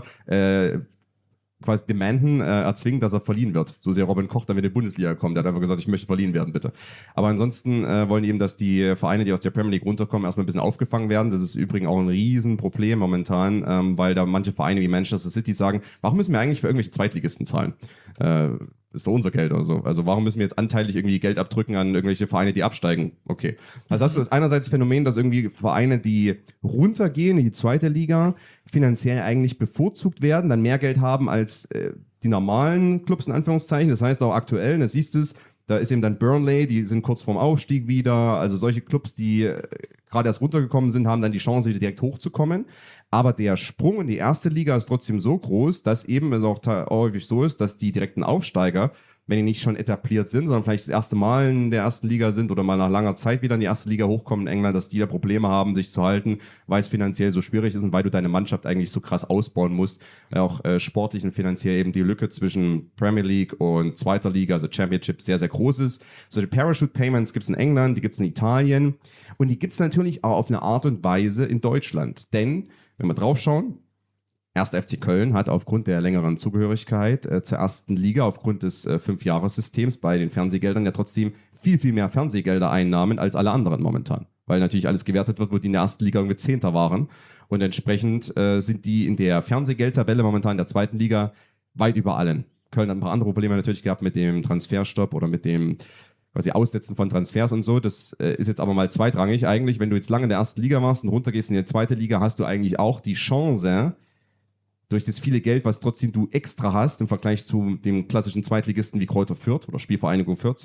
quasi demanden, erzwingen, dass er verliehen wird. So sehr Robin Koch dann in die Bundesliga kommt. Der hat einfach gesagt, ich möchte verliehen werden, bitte. Aber ansonsten wollen die eben, dass die Vereine, die aus der Premier League runterkommen, erstmal ein bisschen aufgefangen werden. Das ist übrigens auch ein Riesenproblem momentan, weil da manche Vereine wie Manchester City sagen, warum müssen wir eigentlich für irgendwelche Zweitligisten zahlen? Ist doch unser Geld oder so. Also warum müssen wir jetzt anteilig irgendwie Geld abdrücken an irgendwelche Vereine, die absteigen? Okay. Also hast du das einerseits Phänomen, dass irgendwie Vereine, die runtergehen in die zweite Liga, finanziell eigentlich bevorzugt werden, dann mehr Geld haben als die normalen Clubs in Anführungszeichen. Das heißt auch aktuell, das siehst du es, da ist eben dann Burnley, die sind kurz vorm Aufstieg wieder. Also solche Clubs, die gerade erst runtergekommen sind, haben dann die Chance, wieder direkt hochzukommen. Aber der Sprung in die erste Liga ist trotzdem so groß, dass eben es auch häufig so ist, dass die direkten Aufsteiger, wenn die nicht schon etabliert sind, sondern vielleicht das erste Mal in der ersten Liga sind oder mal nach langer Zeit wieder in die erste Liga hochkommen in England, dass die da Probleme haben, sich zu halten, weil es finanziell so schwierig ist und weil du deine Mannschaft eigentlich so krass ausbauen musst. Auch sportlich und finanziell eben die Lücke zwischen Premier League und zweiter Liga, also Championship, sehr, sehr groß ist. So die Parachute Payments gibt es in England, die gibt es in Italien und die gibt es natürlich auch auf eine Art und Weise in Deutschland. Denn, wenn wir drauf schauen, 1. FC Köln hat aufgrund der längeren Zugehörigkeit zur ersten Liga, aufgrund des 5-Jahres-Systems bei den Fernsehgeldern ja trotzdem viel, viel mehr Fernsehgelder-Einnahmen als alle anderen momentan. Weil natürlich alles gewertet wird, wo die in der ersten Liga irgendwie Zehnter waren. Und entsprechend sind die in der Fernsehgeldtabelle momentan in der zweiten Liga weit über allen. Köln hat ein paar andere Probleme natürlich gehabt mit dem Transferstopp oder mit dem quasi Aussetzen von Transfers und so. Das ist jetzt aber mal zweitrangig eigentlich. Wenn du jetzt lange in der ersten Liga machst und runtergehst in die zweite Liga, hast du eigentlich auch die Chance, durch das viele Geld, was trotzdem du extra hast im Vergleich zu dem klassischen Zweitligisten wie Kräuter Fürth oder Spielvereinigung Fürth,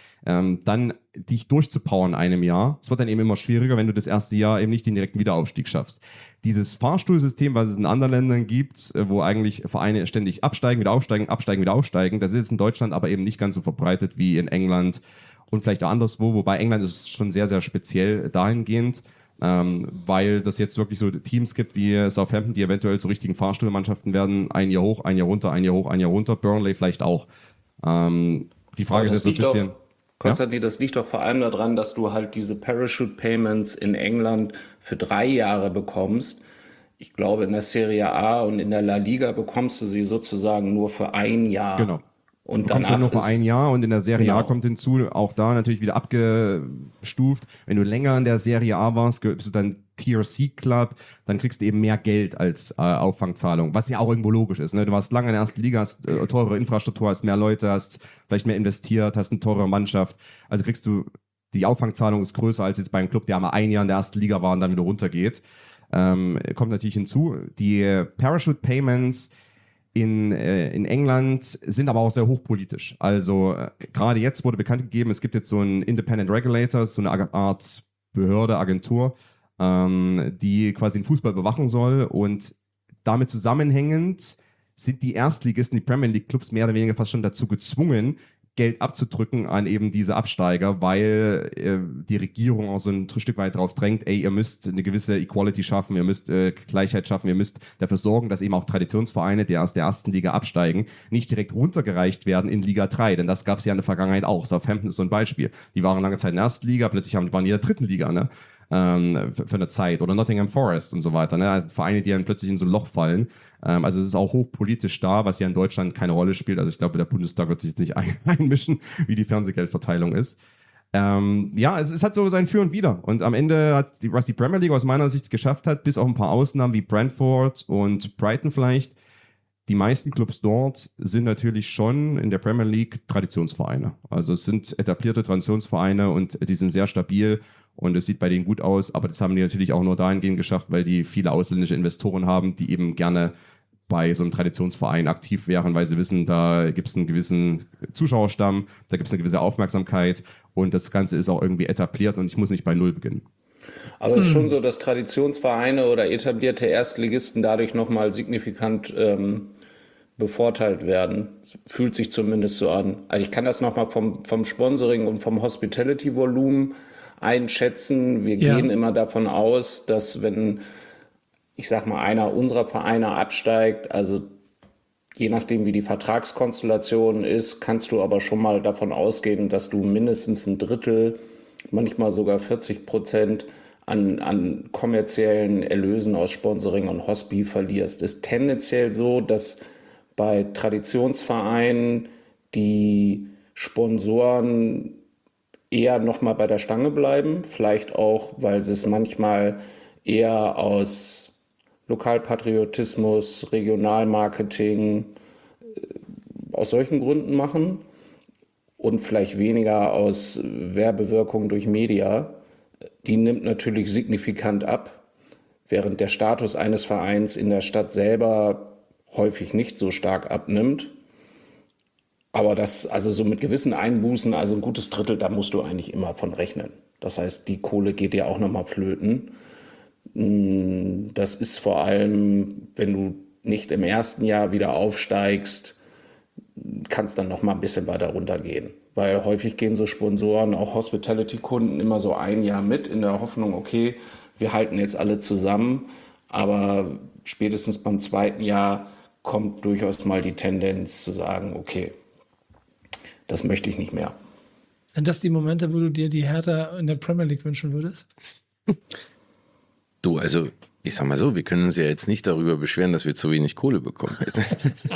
dann dich durchzupowern in einem Jahr. Es wird dann eben immer schwieriger, wenn du das erste Jahr eben nicht den direkten Wiederaufstieg schaffst. Dieses Fahrstuhlsystem, was es in anderen Ländern gibt, wo eigentlich Vereine ständig absteigen, wieder aufsteigen, absteigen, wieder aufsteigen, das ist jetzt in Deutschland aber eben nicht ganz so verbreitet wie in England und vielleicht auch anderswo, wobei England ist schon sehr, sehr speziell dahingehend, weil das jetzt wirklich so Teams gibt wie Southampton, die eventuell zu richtigen Fahrstuhlmannschaften werden, ein Jahr hoch, ein Jahr runter, ein Jahr hoch, ein Jahr runter, Burnley vielleicht auch. Die Frage ist jetzt so ein bisschen... Konstantin, das liegt doch vor allem daran, dass du halt diese Parachute Payments in England für 3 Jahre bekommst. Ich glaube, in der Serie A und in der La Liga bekommst du sie sozusagen nur für 1 Jahr. Genau. Und du kommst ja nur für 1 Jahr und in der Serie A kommt hinzu, auch da natürlich wieder abgestuft. Wenn du länger in der Serie A warst, bist du dann Tier C Club, dann kriegst du eben mehr Geld als Auffangzahlung, was ja auch irgendwo logisch ist. Ne? Du warst lange in der ersten Liga, hast teure Infrastruktur, hast mehr Leute, hast vielleicht mehr investiert, hast eine teure Mannschaft. Also kriegst du, die Auffangzahlung ist größer als jetzt beim Club, der einmal 1 Jahr in der ersten Liga war und dann wieder runtergeht. Kommt natürlich hinzu. Die Parachute Payments in England sind aber auch sehr hochpolitisch. Also gerade jetzt wurde bekannt gegeben, es gibt jetzt so einen Independent Regulator, so eine Art Behörde, Agentur, die quasi den Fußball bewachen soll und damit zusammenhängend sind die Erstligisten, die Premier League Clubs mehr oder weniger fast schon dazu gezwungen, Geld abzudrücken an eben diese Absteiger, weil die Regierung auch so ein Stück weit drauf drängt, ey, ihr müsst eine gewisse Equality schaffen, ihr müsst Gleichheit schaffen, ihr müsst dafür sorgen, dass eben auch Traditionsvereine, die aus der ersten Liga absteigen, nicht direkt runtergereicht werden in Liga 3, denn das gab es ja in der Vergangenheit auch. Southampton ist so ein Beispiel. Die waren lange Zeit in der ersten Liga, plötzlich waren die in der dritten Liga, ne? Für eine Zeit. Oder Nottingham Forest und so weiter. Ne? Vereine, die dann plötzlich in so ein Loch fallen. Also es ist auch hochpolitisch da, was ja in Deutschland keine Rolle spielt. Also ich glaube, der Bundestag wird sich jetzt nicht einmischen, wie die Fernsehgeldverteilung ist. Ja, es hat so sein Für und Wider. Und am Ende hat was die Premier League aus meiner Sicht geschafft hat, bis auf ein paar Ausnahmen wie Brentford und Brighton vielleicht, die meisten Clubs dort sind natürlich schon in der Premier League Traditionsvereine. Also es sind etablierte Traditionsvereine und die sind sehr stabil und es sieht bei denen gut aus, aber das haben die natürlich auch nur dahingehend geschafft, weil die viele ausländische Investoren haben, die eben gerne bei so einem Traditionsverein aktiv wären, weil sie wissen, da gibt es einen gewissen Zuschauerstamm, da gibt es eine gewisse Aufmerksamkeit und das Ganze ist auch irgendwie etabliert und ich muss nicht bei Null beginnen. Aber es ist schon so, dass Traditionsvereine oder etablierte Erstligisten dadurch nochmal signifikant bevorteilt werden. Fühlt sich zumindest so an. Also ich kann das nochmal vom Sponsoring und vom Hospitality-Volumen einschätzen. Wir gehen immer davon aus, dass wenn ich sag mal, einer unserer Vereine absteigt, also je nachdem, wie die Vertragskonstellation ist, kannst du aber schon mal davon ausgehen, dass du mindestens ein Drittel, manchmal sogar 40% an kommerziellen Erlösen aus Sponsoring und Hospi verlierst. Ist tendenziell so, dass bei Traditionsvereinen die Sponsoren eher nochmal bei der Stange bleiben. Vielleicht auch, weil sie es manchmal eher aus Lokalpatriotismus, Regionalmarketing, aus solchen Gründen machen und vielleicht weniger aus Werbewirkung durch Media. Die nimmt natürlich signifikant ab, während der Status eines Vereins in der Stadt selber häufig nicht so stark abnimmt. Aber das, also so mit gewissen Einbußen, also ein gutes Drittel, da musst du eigentlich immer von rechnen. Das heißt, die Kohle geht dir auch nochmal flöten. Das ist vor allem, wenn du nicht im ersten Jahr wieder aufsteigst, kann es dann noch mal ein bisschen weiter runtergehen. Weil häufig gehen so Sponsoren, auch Hospitality-Kunden, immer so ein Jahr mit in der Hoffnung, okay, wir halten jetzt alle zusammen. Aber spätestens beim zweiten Jahr kommt durchaus mal die Tendenz zu sagen, okay, das möchte ich nicht mehr. Sind das die Momente, wo du dir die Hertha in der Premier League wünschen würdest? Du, also ich sag mal so, wir können uns ja jetzt nicht darüber beschweren, dass wir zu wenig Kohle bekommen hätten.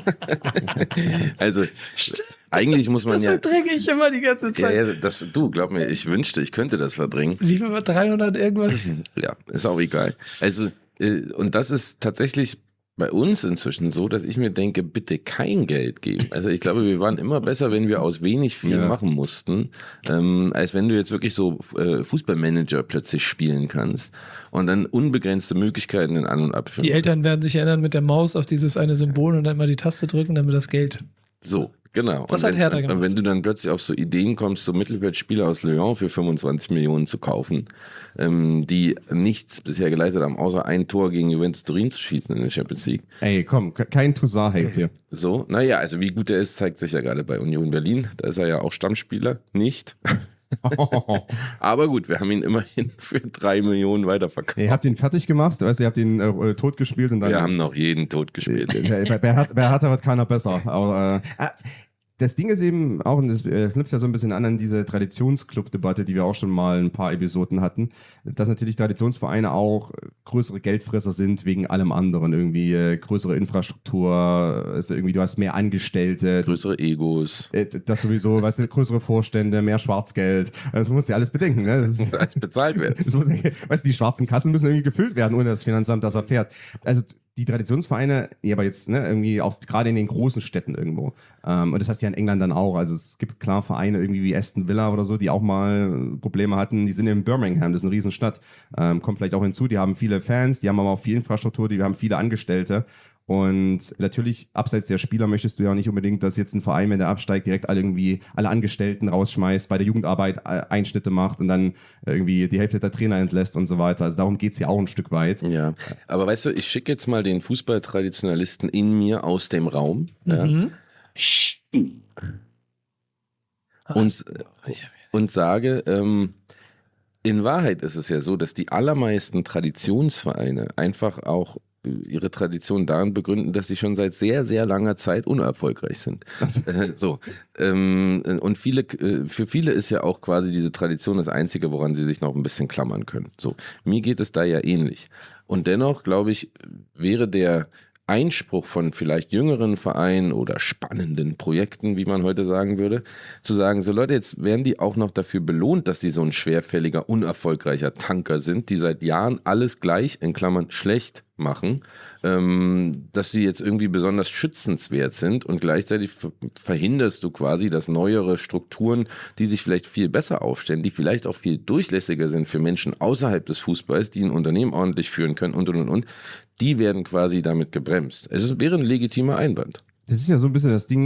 Also eigentlich muss man das verdränge ich immer die ganze Zeit. Ja, du, glaub mir, ich wünschte, ich könnte das verdrängen. Wie viel war 300 irgendwas? Ja, ist auch egal. Also, und das ist tatsächlich bei uns inzwischen so, dass ich mir denke, bitte kein Geld geben. Also ich glaube, wir waren immer besser, wenn wir aus wenig viel machen mussten, als wenn du jetzt wirklich so Fußballmanager plötzlich spielen kannst und dann unbegrenzte Möglichkeiten in An- und Abführung. Die Eltern werden sich erinnern mit der Maus auf dieses eine Symbol und dann mal die Taste drücken, damit das Geld. So, genau. Das hat Hertha gemacht. Und wenn du dann plötzlich auf so Ideen kommst, so Mittelfeldspieler aus Lyon für 25 Millionen zu kaufen, die nichts bisher geleistet haben, außer ein Tor gegen Juventus Turin zu schießen in der Champions League. Ey, komm, kein Toussaint hier. So, naja, also wie gut er ist, zeigt sich ja gerade bei Union Berlin. Da ist er ja auch Stammspieler, nicht. Aber gut, wir haben ihn immerhin für 3 Millionen weiterverkauft. Ihr habt ihn fertig gemacht, weißt du, ihr habt ihn tot gespielt und dann. Wir haben noch jeden tot gespielt. Wer hat keiner besser. Aber, das Ding ist eben auch, und das knüpft ja so ein bisschen an diese Traditionsclub-Debatte, die wir auch schon mal ein paar Episoden hatten, dass natürlich Traditionsvereine auch größere Geldfresser sind wegen allem anderen. Irgendwie größere Infrastruktur, also irgendwie du hast mehr Angestellte. Größere Egos. Das sowieso, weißt du, größere Vorstände, mehr Schwarzgeld. Das musst du ja alles bedenken. Ne? Das muss alles bezahlt werden. Weißt du, die schwarzen Kassen müssen irgendwie gefüllt werden, ohne dass das Finanzamt das erfährt. Also die Traditionsvereine, ja, aber jetzt irgendwie auch gerade in den großen Städten irgendwo. Und das heißt ja in England dann auch. Also es gibt klar Vereine irgendwie wie Aston Villa oder so, die auch mal Probleme hatten. Die sind in Birmingham, das ist eine Riesenstadt. Kommt vielleicht auch hinzu, die haben viele Fans, die haben aber auch viel Infrastruktur, die haben viele Angestellte. Und natürlich, abseits der Spieler möchtest du ja auch nicht unbedingt, dass jetzt ein Verein, wenn der absteigt, direkt alle Angestellten rausschmeißt, bei der Jugendarbeit Einschnitte macht und dann irgendwie die Hälfte der Trainer entlässt und so weiter. Also darum geht's ja auch ein Stück weit. Ja, aber weißt du, ich schicke jetzt mal den Fußballtraditionalisten in mir aus dem Raum. Mhm. Ja, und sage, in Wahrheit ist es ja so, dass die allermeisten Traditionsvereine einfach auch ihre Tradition darin begründen, dass sie schon seit sehr, sehr langer Zeit unerfolgreich sind. So. Und für viele ist ja auch quasi diese Tradition das Einzige, woran sie sich noch ein bisschen klammern können. So. Mir geht es da ja ähnlich. Und dennoch, glaube ich, wäre der Einspruch von vielleicht jüngeren Vereinen oder spannenden Projekten, wie man heute sagen würde, zu sagen, so Leute, jetzt werden die auch noch dafür belohnt, dass sie so ein schwerfälliger, unerfolgreicher Tanker sind, die seit Jahren alles gleich, in Klammern schlecht machen, dass sie jetzt irgendwie besonders schützenswert sind und gleichzeitig verhinderst du quasi, dass neuere Strukturen, die sich vielleicht viel besser aufstellen, die vielleicht auch viel durchlässiger sind für Menschen außerhalb des Fußballs, die ein Unternehmen ordentlich führen können und, die werden quasi damit gebremst. Es wäre ein legitimer Einwand. Das ist ja so ein bisschen das Ding,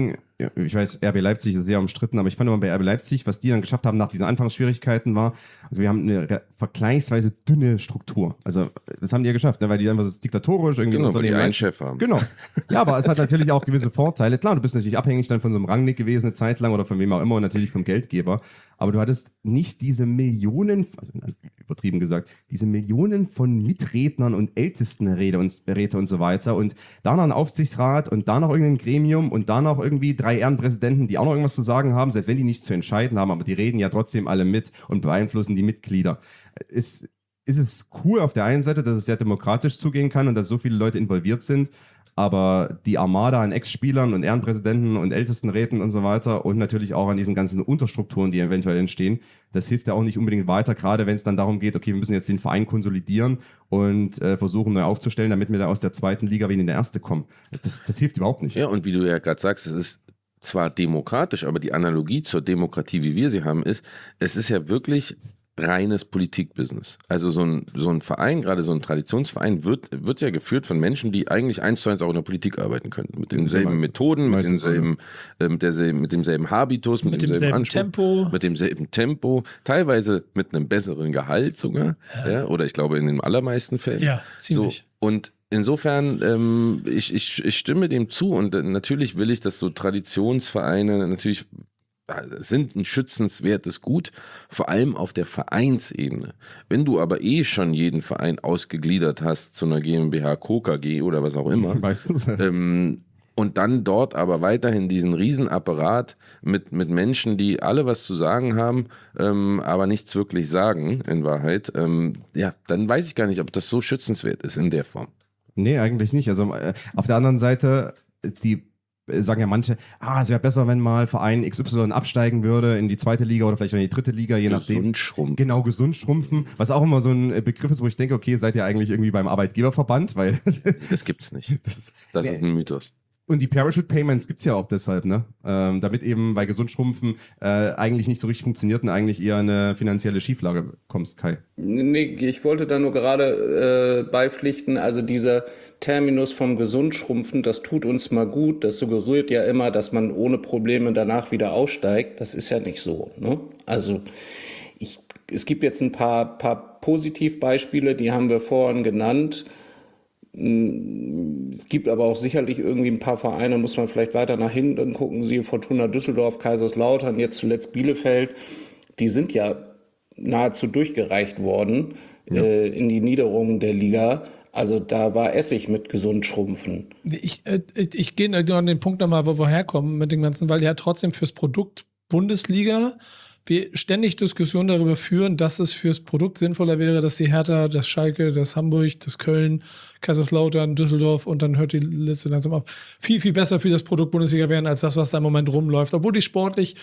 ich weiß, RB Leipzig ist sehr umstritten, aber ich fand immer bei RB Leipzig, was die dann geschafft haben nach diesen Anfangsschwierigkeiten war, also wir haben eine vergleichsweise dünne Struktur. Also das haben die ja geschafft, ne? Weil die einfach so diktatorisch irgendwie Genau, weil die Unternehmen einen Chef haben. Genau. Ja, aber es hat natürlich auch gewisse Vorteile. Klar, du bist natürlich abhängig dann von so einem Rangnick gewesen eine Zeit lang oder von wem auch immer und natürlich vom Geldgeber. Aber du hattest nicht diese Millionen, also übertrieben gesagt, diese Millionen von Mitrednern und Ältestenräte und so weiter und da noch ein Aufsichtsrat und da noch irgendein Gremium und da noch irgendwie 3 Ehrenpräsidenten, die auch noch irgendwas zu sagen haben, selbst wenn die nichts zu entscheiden haben, aber die reden ja trotzdem alle mit und beeinflussen die Mitglieder. Ist es cool auf der einen Seite, dass es sehr demokratisch zugehen kann und dass so viele Leute involviert sind, aber die Armada an Ex-Spielern und Ehrenpräsidenten und Ältestenräten und so weiter und natürlich auch an diesen ganzen Unterstrukturen, die eventuell entstehen, das hilft ja auch nicht unbedingt weiter, gerade wenn es dann darum geht, okay, wir müssen jetzt den Verein konsolidieren und versuchen neu aufzustellen, damit wir da aus der 2. Liga wieder in die 1. kommen. Das hilft überhaupt nicht. Ja, und wie du ja gerade sagst, es ist zwar demokratisch, aber die Analogie zur Demokratie, wie wir sie haben, ist, es ist ja wirklich reines Politikbusiness. Also so ein Verein, gerade so ein Traditionsverein, wird ja geführt von Menschen, die eigentlich 1:1 auch in der Politik arbeiten könnten. Mit denselben Methoden, mit demselben Habitus, mit demselben Anspruch, Tempo. mit demselben Tempo, teilweise mit einem besseren Gehalt sogar, ja, oder ich glaube in den allermeisten Fällen. Ja, ziemlich. So, und insofern, ich stimme dem zu und natürlich will ich, dass so Traditionsvereine natürlich sind ein schützenswertes Gut, vor allem auf der Vereinsebene. Wenn du aber schon jeden Verein ausgegliedert hast zu einer GmbH, Co. KG oder was auch immer, meistens, und dann dort aber weiterhin diesen Riesenapparat mit Menschen, die alle was zu sagen haben, aber nichts wirklich sagen, in Wahrheit, ja, dann weiß ich gar nicht, ob das so schützenswert ist in der Form. Nee, eigentlich nicht. Also auf der anderen Seite, die sagen ja manche, es wäre besser, wenn mal Verein XY absteigen würde in die 2. Liga oder vielleicht in die 3. Liga, je nachdem. Gesund schrumpfen. Genau, gesund schrumpfen. Was auch immer so ein Begriff ist, wo ich denke, okay, seid ihr eigentlich irgendwie beim Arbeitgeberverband? Weil das gibt's nicht. Das ist ein Mythos. Und die Parachute Payments gibt's ja auch deshalb, ne? Damit eben bei Gesundschrumpfen eigentlich nicht so richtig funktioniert und eigentlich eher eine finanzielle Schieflage kommst, Kai. Nee, ich wollte da nur gerade beipflichten, also dieser Terminus vom Gesundschrumpfen, das tut uns mal gut, das suggeriert ja immer, dass man ohne Probleme danach wieder aussteigt. Das ist ja nicht so, ne? Also es gibt jetzt ein paar Positivbeispiele, die haben wir vorhin genannt. Es gibt aber auch sicherlich irgendwie ein paar Vereine, muss man vielleicht weiter nach hinten gucken, siehe Fortuna Düsseldorf, Kaiserslautern, jetzt zuletzt Bielefeld, die sind ja nahezu durchgereicht worden in die Niederungen der Liga. Also da war Essig mit gesund schrumpfen. Ich gehe an den Punkt nochmal, wo wir herkommen mit dem Ganzen, weil ja trotzdem fürs Produkt Bundesliga wir ständig Diskussionen darüber führen, dass es fürs Produkt sinnvoller wäre, dass die Hertha, das Schalke, das Hamburg, das Köln, Kaiserslautern, Düsseldorf und dann hört die Liste langsam auf, viel, viel besser für das Produkt Bundesliga wären, als das, was da im Moment rumläuft. Obwohl die sportlich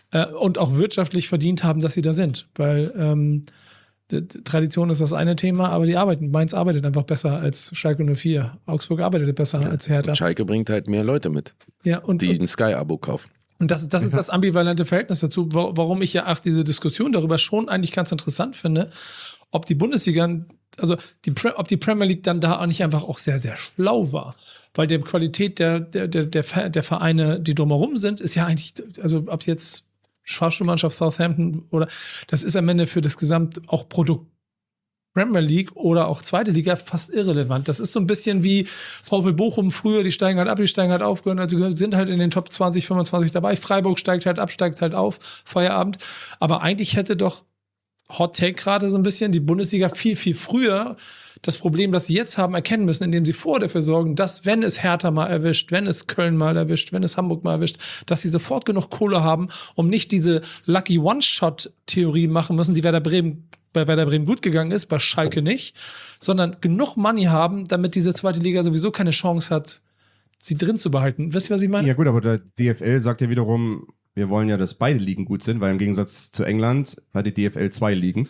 und auch wirtschaftlich verdient haben, dass sie da sind. Weil Tradition ist das eine Thema, aber Mainz arbeitet einfach besser als Schalke 04. Augsburg arbeitet besser als Hertha. Und Schalke bringt halt mehr Leute mit, ja, die ein Sky-Abo kaufen. Und das ist das ambivalente Verhältnis dazu, warum ich ja auch diese Diskussion darüber schon eigentlich ganz interessant finde, ob die Bundesliga, also ob die Premier League dann da auch nicht einfach auch sehr, sehr schlau war. Weil die Qualität der Vereine, die drumherum sind, ist ja eigentlich, also ob jetzt Schauspielmannschaft Southampton oder, das ist am Ende für das auch Produkt Premier League oder auch 2. Liga fast irrelevant. Das ist so ein bisschen wie VfL Bochum früher, die steigen halt ab, die steigen halt auf, also sind halt in den Top 20, 25 dabei. Freiburg steigt halt ab, steigt halt auf, Feierabend. Aber eigentlich hätte doch Hot Take gerade so ein bisschen die Bundesliga viel, viel früher das Problem, das sie jetzt haben, erkennen müssen, indem sie dafür sorgen, dass, wenn es Hertha mal erwischt, wenn es Köln mal erwischt, wenn es Hamburg mal erwischt, dass sie sofort genug Kohle haben, um nicht diese Lucky One-Shot-Theorie machen müssen, die bei Werder Bremen gut gegangen ist, bei Schalke nicht, sondern genug Money haben, damit diese 2. Liga sowieso keine Chance hat, sie drin zu behalten. Wisst ihr, was ich meine? Ja gut, aber der DFL sagt ja wiederum, wir wollen ja, dass beide Ligen gut sind, weil im Gegensatz zu England hat die DFL 2 Ligen.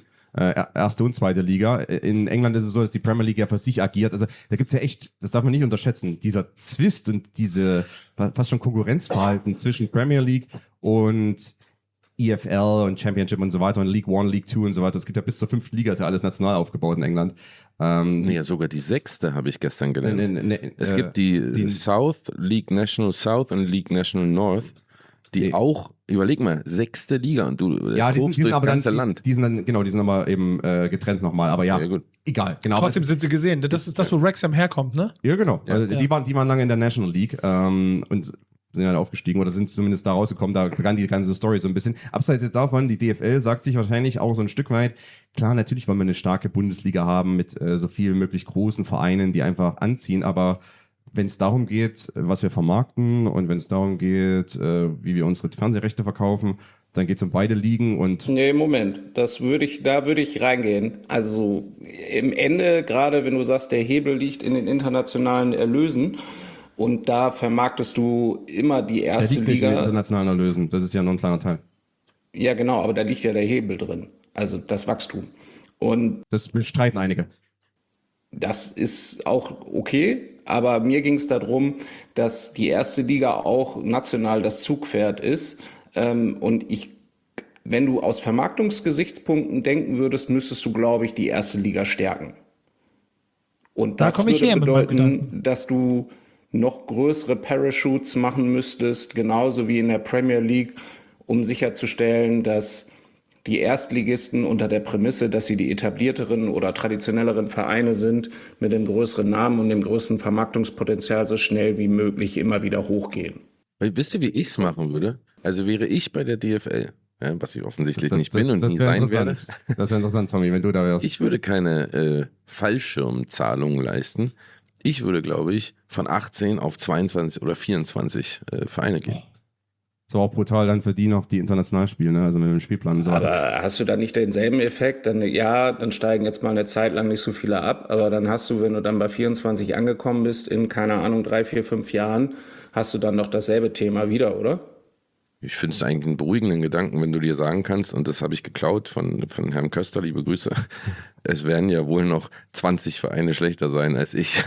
1. und 2. Liga. In England ist es so, dass die Premier League ja für sich agiert. Also da gibt's ja echt, das darf man nicht unterschätzen, dieser Zwist und diese fast schon Konkurrenzverhalten zwischen Premier League und EFL und Championship und so weiter und League One, League Two und so weiter. Es gibt ja bis zur 5. Liga, ist ja alles national aufgebaut in England. Ja, sogar die 6. habe ich gestern gelernt. Es gibt die South, League National South und League National North, die auch, überleg mal, 6. Liga und du probst durch das ganze Land. Die sind aber eben getrennt nochmal, aber ja gut. Egal. Genau, trotzdem sind sie gesehen. Das ist das, wo Wrexham herkommt, ne? Ja, genau. Ja. Also, die waren lange in der National League und sind dann aufgestiegen oder sind zumindest da rausgekommen. Da begann die ganze Story so ein bisschen. Abseits jetzt davon, die DFL sagt sich wahrscheinlich auch so ein Stück weit, klar, natürlich wollen wir eine starke Bundesliga haben mit so viel möglich großen Vereinen, die einfach anziehen, aber wenn es darum geht, was wir vermarkten und wenn es darum geht, wie wir unsere Fernsehrechte verkaufen, dann geht es um beide Ligen und... Nee, Moment, da würde ich reingehen. Also im Ende, gerade wenn du sagst, der Hebel liegt in den internationalen Erlösen und da vermarktest du immer die erste Liga... in den internationalen Erlösen, das ist ja nur ein kleiner Teil. Ja, genau, aber da liegt ja der Hebel drin, also das Wachstum. Und das bestreiten einige. Das ist auch okay, aber mir ging es darum, dass die erste Liga auch national das Zugpferd ist. Und wenn du aus Vermarktungsgesichtspunkten denken würdest, müsstest du, glaube ich, die erste Liga stärken. Und das würde bedeuten, dass du noch größere Parachutes machen müsstest, genauso wie in der Premier League, um sicherzustellen, dass die Erstligisten unter der Prämisse, dass sie die etablierteren oder traditionelleren Vereine sind, mit dem größeren Namen und dem größten Vermarktungspotenzial so schnell wie möglich immer wieder hochgehen. Wisst ihr, wie ich es machen würde? Also wäre ich bei der DFL, was ich offensichtlich nicht bin und nie sein werde. Das wäre interessant, Tommy, wenn du da wärst. Ich würde keine Fallschirmzahlungen leisten. Ich würde, glaube ich, von 18 auf 22 oder 24 Vereine gehen. Das war auch brutal dann für die noch, die international spielen, ne? Also mit dem Spielplan und so weiter. Aber hast du da nicht denselben Effekt? Dann steigen jetzt mal eine Zeit lang nicht so viele ab, aber dann hast du, wenn du dann bei 24 angekommen bist, in, keine Ahnung, 3, 4, 5 Jahren, hast du dann noch dasselbe Thema wieder, oder? Ich finde es eigentlich einen beruhigenden Gedanken, wenn du dir sagen kannst, und das habe ich geklaut von Herrn Köster, liebe Grüße, es werden ja wohl noch 20 Vereine schlechter sein als ich.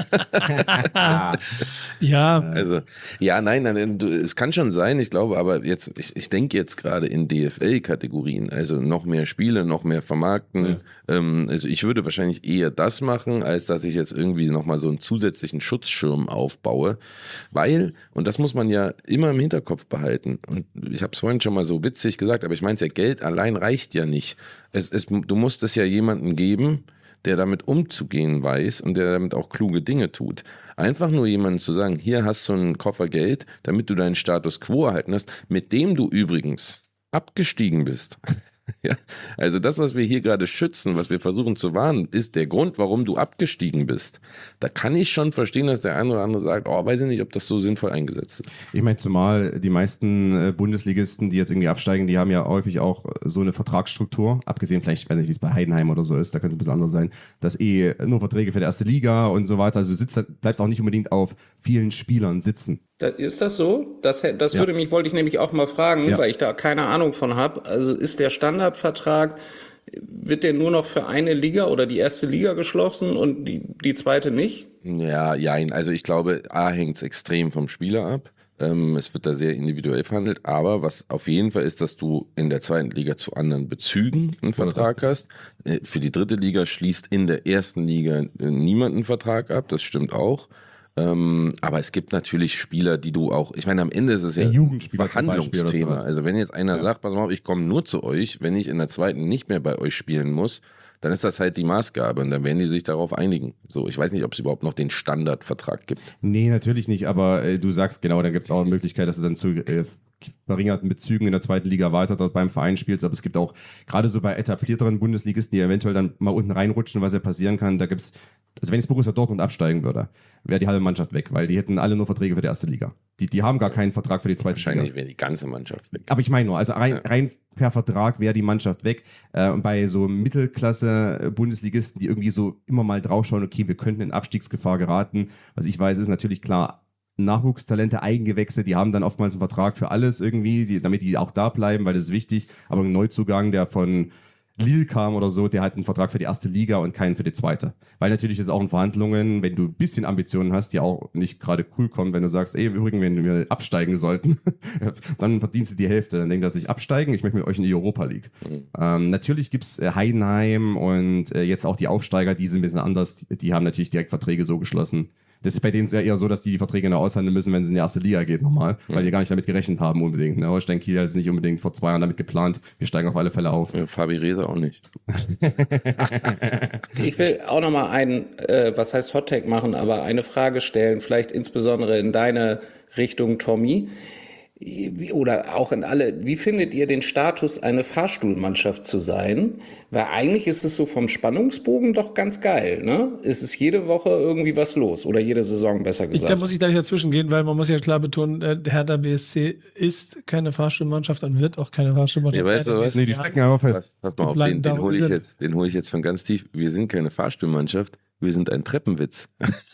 Ja. Also, ja, nein, es kann schon sein, ich glaube, aber jetzt, ich denke jetzt gerade in DFL-Kategorien, also noch mehr Spiele, noch mehr vermarkten. Ja. Also ich würde wahrscheinlich eher das machen, als dass ich jetzt irgendwie nochmal so einen zusätzlichen Schutzschirm aufbaue, weil, und das muss man ja immer im Hinterkopf behalten, und ich habe es vorhin schon mal so witzig gesagt, aber ich meine es ja, Geld allein reicht ja nicht. Du musst es ja jemandem geben, der damit umzugehen weiß und der damit auch kluge Dinge tut. Einfach nur jemandem zu sagen, hier hast du einen Koffer Geld, damit du deinen Status quo erhalten hast, mit dem du übrigens abgestiegen bist. Ja, also das, was wir hier gerade schützen, was wir versuchen zu wahren, ist der Grund, warum du abgestiegen bist. Da kann ich schon verstehen, dass der eine oder andere sagt, weiß ich nicht, ob das so sinnvoll eingesetzt ist. Ich meine, zumal die meisten Bundesligisten, die jetzt irgendwie absteigen, die haben ja häufig auch so eine Vertragsstruktur, abgesehen vielleicht, ich weiß nicht, wie es bei Heidenheim oder so ist, da könnte es ein bisschen anders sein, dass nur Verträge für die erste Liga und so weiter, also du bleibst auch nicht unbedingt auf vielen Spielern sitzen. Ist das so? Das wollte ich nämlich auch mal fragen, weil ich da keine Ahnung von habe. Also ist der Standardvertrag, wird der nur noch für eine Liga oder die erste Liga geschlossen und die zweite nicht? Ja, also ich glaube, hängt es extrem vom Spieler ab. Es wird da sehr individuell verhandelt, aber was auf jeden Fall ist, dass du in der zweiten Liga zu anderen Bezügen einen Vertrag hast. Für die dritte Liga schließt in der ersten Liga niemand einen Vertrag ab, das stimmt auch. Aber es gibt natürlich Spieler, die du auch, ich meine, am Ende ist es ja ein Verhandlungsthema. Also wenn jetzt einer sagt, pass mal auf, ich komme nur zu euch, wenn ich in der zweiten nicht mehr bei euch spielen muss, dann ist das halt die Maßgabe und dann werden die sich darauf einigen. So, ich weiß nicht, ob es überhaupt noch den Standardvertrag gibt. Nee, natürlich nicht, aber du sagst genau, dann gibt es auch eine Möglichkeit, dass du dann zu verringerten Bezügen in der zweiten Liga weiter dort beim Verein spielst, aber es gibt auch gerade so bei etablierteren Bundesligisten, die eventuell dann mal unten reinrutschen, was ja passieren kann, da gibt's, also wenn jetzt Borussia Dortmund absteigen würde, wäre die halbe Mannschaft weg, weil die hätten alle nur Verträge für die erste Liga. Die haben gar keinen Vertrag für die zweite Liga. Wahrscheinlich wäre die ganze Mannschaft weg. Aber ich meine nur, also rein per Vertrag wäre die Mannschaft weg. Und bei so Mittelklasse-Bundesligisten, die irgendwie so immer mal draufschauen, okay, wir könnten in Abstiegsgefahr geraten. Was ich weiß, ist natürlich klar, Nachwuchstalente, Eigengewächse, die haben dann oftmals einen Vertrag für alles irgendwie, damit die auch da bleiben, weil das ist wichtig. Aber ein Neuzugang, der von Lille kam oder so, der hat einen Vertrag für die erste Liga und keinen für die zweite. Weil natürlich ist auch in Verhandlungen, wenn du ein bisschen Ambitionen hast, die auch nicht gerade cool kommen, wenn du sagst, ey, übrigens, wenn wir absteigen sollten, dann verdienst du die Hälfte. Dann denkt er sich, absteigen, ich möchte mit euch in die Europa League. Natürlich gibt's Heidenheim und jetzt auch die Aufsteiger, die sind ein bisschen anders. Die haben natürlich direkt Verträge so geschlossen. Das ist bei denen eher so, dass die Verträge noch aushandeln müssen, wenn es in die erste Liga geht nochmal, weil die gar nicht damit gerechnet haben unbedingt. Ne? Holstein Kiel hat jetzt nicht unbedingt vor 2 Jahren damit geplant, wir steigen auf alle Fälle auf. Ja, Fabi Rehse auch nicht. Ich will auch nochmal einen, was heißt Hot-Take machen, aber eine Frage stellen, vielleicht insbesondere in deine Richtung, Tommy. Oder auch in alle, wie findet ihr den Status, eine Fahrstuhlmannschaft zu sein? Weil eigentlich ist es so vom Spannungsbogen doch ganz geil, ne? Es ist jede Woche irgendwie was los oder jede Saison, besser gesagt. Da muss ich gleich dazwischen gehen, weil man muss ja klar betonen, der Hertha BSC ist keine Fahrstuhlmannschaft und wird auch keine Fahrstuhlmannschaft. Ja, weißt du was? Nee, die stecken einfach fest. Pass mal auf, den hole ich jetzt von ganz tief. Wir sind keine Fahrstuhlmannschaft, wir sind ein Treppenwitz.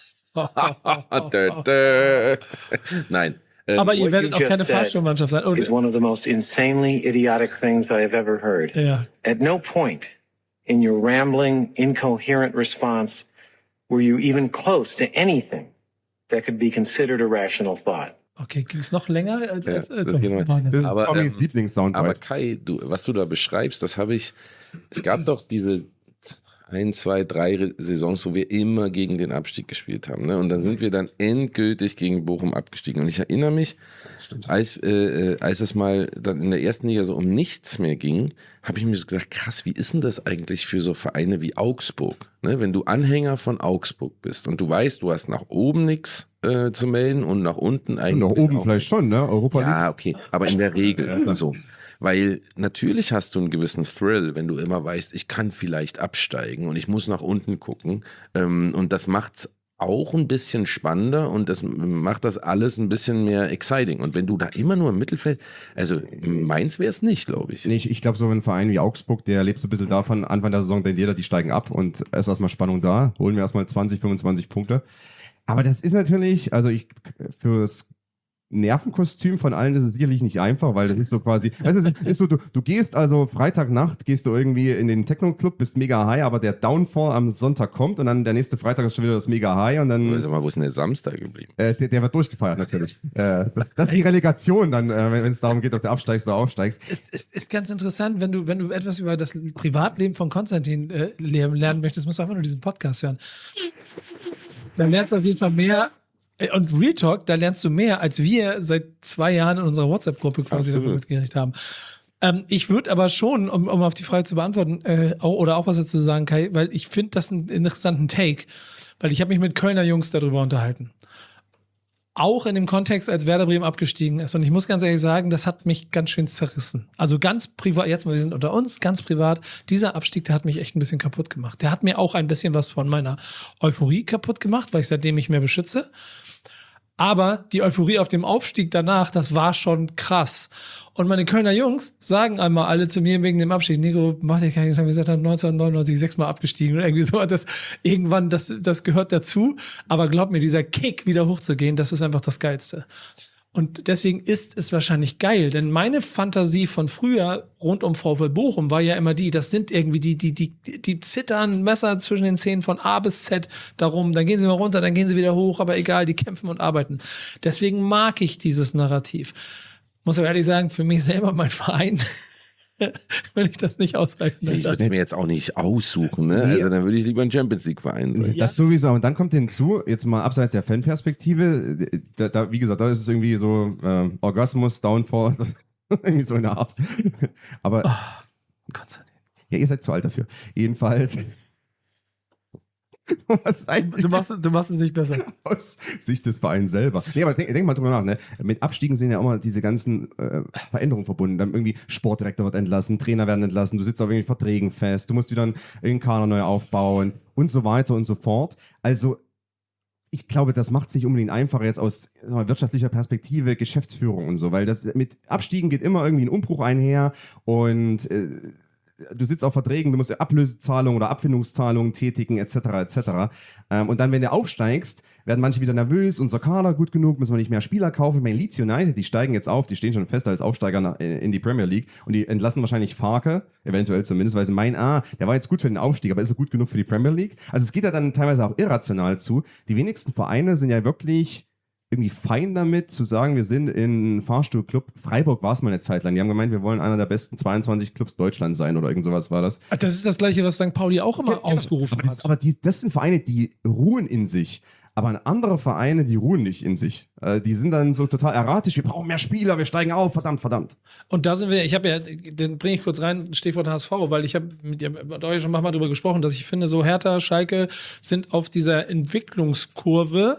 Nein. Aber ihr werdet auch keine Fahrstuhlmannschaft sein. Is one of the most insanely idiotic things I have ever heard. Ja. At no point in your rambling, incoherent response were you even close to anything that could be considered a rational thought. Okay, ging es noch länger als aber, Tommys Lieblingssoundbite. Aber Kai, was du da beschreibst, das habe ich, es gab doch diese 1, 2, 3 Saisons, wo wir immer gegen den Abstieg gespielt haben. Ne? Und dann sind wir dann endgültig gegen Bochum abgestiegen. Und ich erinnere mich, als es mal dann in der ersten Liga so um nichts mehr ging, habe ich mir so gedacht, krass, wie ist denn das eigentlich für so Vereine wie Augsburg? Ne? Wenn du Anhänger von Augsburg bist und du weißt, du hast nach oben nichts zu melden und nach unten eigentlich. Und nach oben vielleicht schon, ne? Europa League. Ja, okay, aber in der Regel so. Weil natürlich hast du einen gewissen Thrill, wenn du immer weißt, ich kann vielleicht absteigen und ich muss nach unten gucken. Und das macht's auch ein bisschen spannender und das macht das alles ein bisschen mehr exciting. Und wenn du da immer nur im Mittelfeld, also meins wäre es nicht, glaube ich. Nee, ich glaube, so ein Verein wie Augsburg, der lebt so ein bisschen davon, Anfang der Saison denkt jeder, die steigen ab und es ist erstmal Spannung da, holen wir erstmal 20, 25 Punkte. Aber das ist natürlich, also fürs Nervenkostüm von allen ist es sicherlich nicht einfach, weil das ist so quasi, ist so, du gehst also Freitagnacht, gehst du irgendwie in den Techno-Club, bist mega high, aber der Downfall am Sonntag kommt und dann der nächste Freitag ist schon wieder das mega high und dann... Sag mal, wo ist denn der Samstag geblieben? Der wird durchgefeiert natürlich. Das ist die Relegation dann, wenn es darum geht, ob du absteigst oder aufsteigst. Es ist ganz interessant, wenn du etwas über das Privatleben von Konstantin lernen möchtest, musst du einfach nur diesen Podcast hören. Dann lernst du auf jeden Fall mehr. Und Real Talk, da lernst du mehr, als wir seit 2 Jahren in unserer WhatsApp-Gruppe quasi davon mitgekriegt haben. Ich würde aber schon, um auf die Frage zu beantworten, auch was dazu sagen, Kai, weil ich finde das einen interessanten Take, weil ich habe mich mit Kölner Jungs darüber unterhalten. Auch in dem Kontext, als Werder Bremen abgestiegen ist. Und ich muss ganz ehrlich sagen, das hat mich ganz schön zerrissen. Also ganz privat, jetzt mal, wir sind unter uns, ganz privat, dieser Abstieg, der hat mich echt ein bisschen kaputt gemacht. Der hat mir auch ein bisschen was von meiner Euphorie kaputt gemacht, weil ich seitdem mich mehr beschütze. Aber die Euphorie auf dem Aufstieg danach, das war schon krass. Und meine Kölner Jungs sagen einmal alle zu mir wegen dem Abstieg, Nico, mach dir keine Gedanken, wir sind 1999 6-mal abgestiegen oder irgendwie so. Das gehört dazu. Aber glaub mir, dieser Kick, wieder hochzugehen, das ist einfach das Geilste. Und deswegen ist es wahrscheinlich geil, denn meine Fantasie von früher rund um VfL Bochum war ja immer das sind irgendwie die zittern Messer zwischen den Zähnen von A bis Z darum, dann gehen sie mal runter, dann gehen sie wieder hoch, aber egal, die kämpfen und arbeiten. Deswegen mag ich dieses Narrativ. Muss aber ehrlich sagen, für mich selber mein Verein, wenn ich das nicht ausreichen Ich würde es mir jetzt auch nicht aussuchen, ne? Also dann würde ich lieber ein Champions-League-Verein sein. Das sowieso. Und dann kommt hinzu, jetzt mal abseits der Fanperspektive, wie gesagt, da ist es irgendwie so Orgasmus, Downfall, irgendwie so eine Art. Aber Konstantin. Ja, ihr seid zu alt dafür. Jedenfalls. Was ist eigentlich du machst es nicht besser. Aus Sicht des Vereins selber. Nee, aber denk mal drüber nach. Ne? Mit Abstiegen sind ja immer diese ganzen Veränderungen verbunden. Dann irgendwie Sportdirektor wird entlassen, Trainer werden entlassen, du sitzt auf irgendwelchen Verträgen fest, du musst wieder einen Kader neu aufbauen und so weiter und so fort. Also ich glaube, das macht sich unbedingt einfacher jetzt aus wirtschaftlicher Perspektive, Geschäftsführung und so, weil das mit Abstiegen geht immer irgendwie ein Umbruch einher und du sitzt auf Verträgen, du musst Ablösezahlungen oder Abfindungszahlungen tätigen, etc., etc. Und dann, wenn du aufsteigst, werden manche wieder nervös, unser Kader gut genug, müssen wir nicht mehr Spieler kaufen. Bei Leeds United, die steigen jetzt auf, die stehen schon fest als Aufsteiger in die Premier League und die entlassen wahrscheinlich Farke, eventuell zumindest, weil sie meinen, der war jetzt gut für den Aufstieg, aber ist er gut genug für die Premier League? Also es geht ja dann teilweise auch irrational zu. Die wenigsten Vereine sind ja wirklich irgendwie fein damit zu sagen, wir sind in Fahrstuhlclub. Freiburg war es mal eine Zeit lang. Die haben gemeint, wir wollen einer der besten 22 Clubs Deutschlands sein oder irgend sowas war das. Das ist das Gleiche, was St. Pauli auch immer ausgerufen hat. Aber das sind Vereine, die ruhen in sich. Aber andere Vereine, die ruhen nicht in sich. Die sind dann so total erratisch. Wir brauchen mehr Spieler, wir steigen auf, verdammt. Und da sind wir, den bringe ich kurz rein, Stichwort HSV, weil ich habe mit euch schon mal drüber gesprochen, dass ich finde, so Hertha, Schalke sind auf dieser Entwicklungskurve,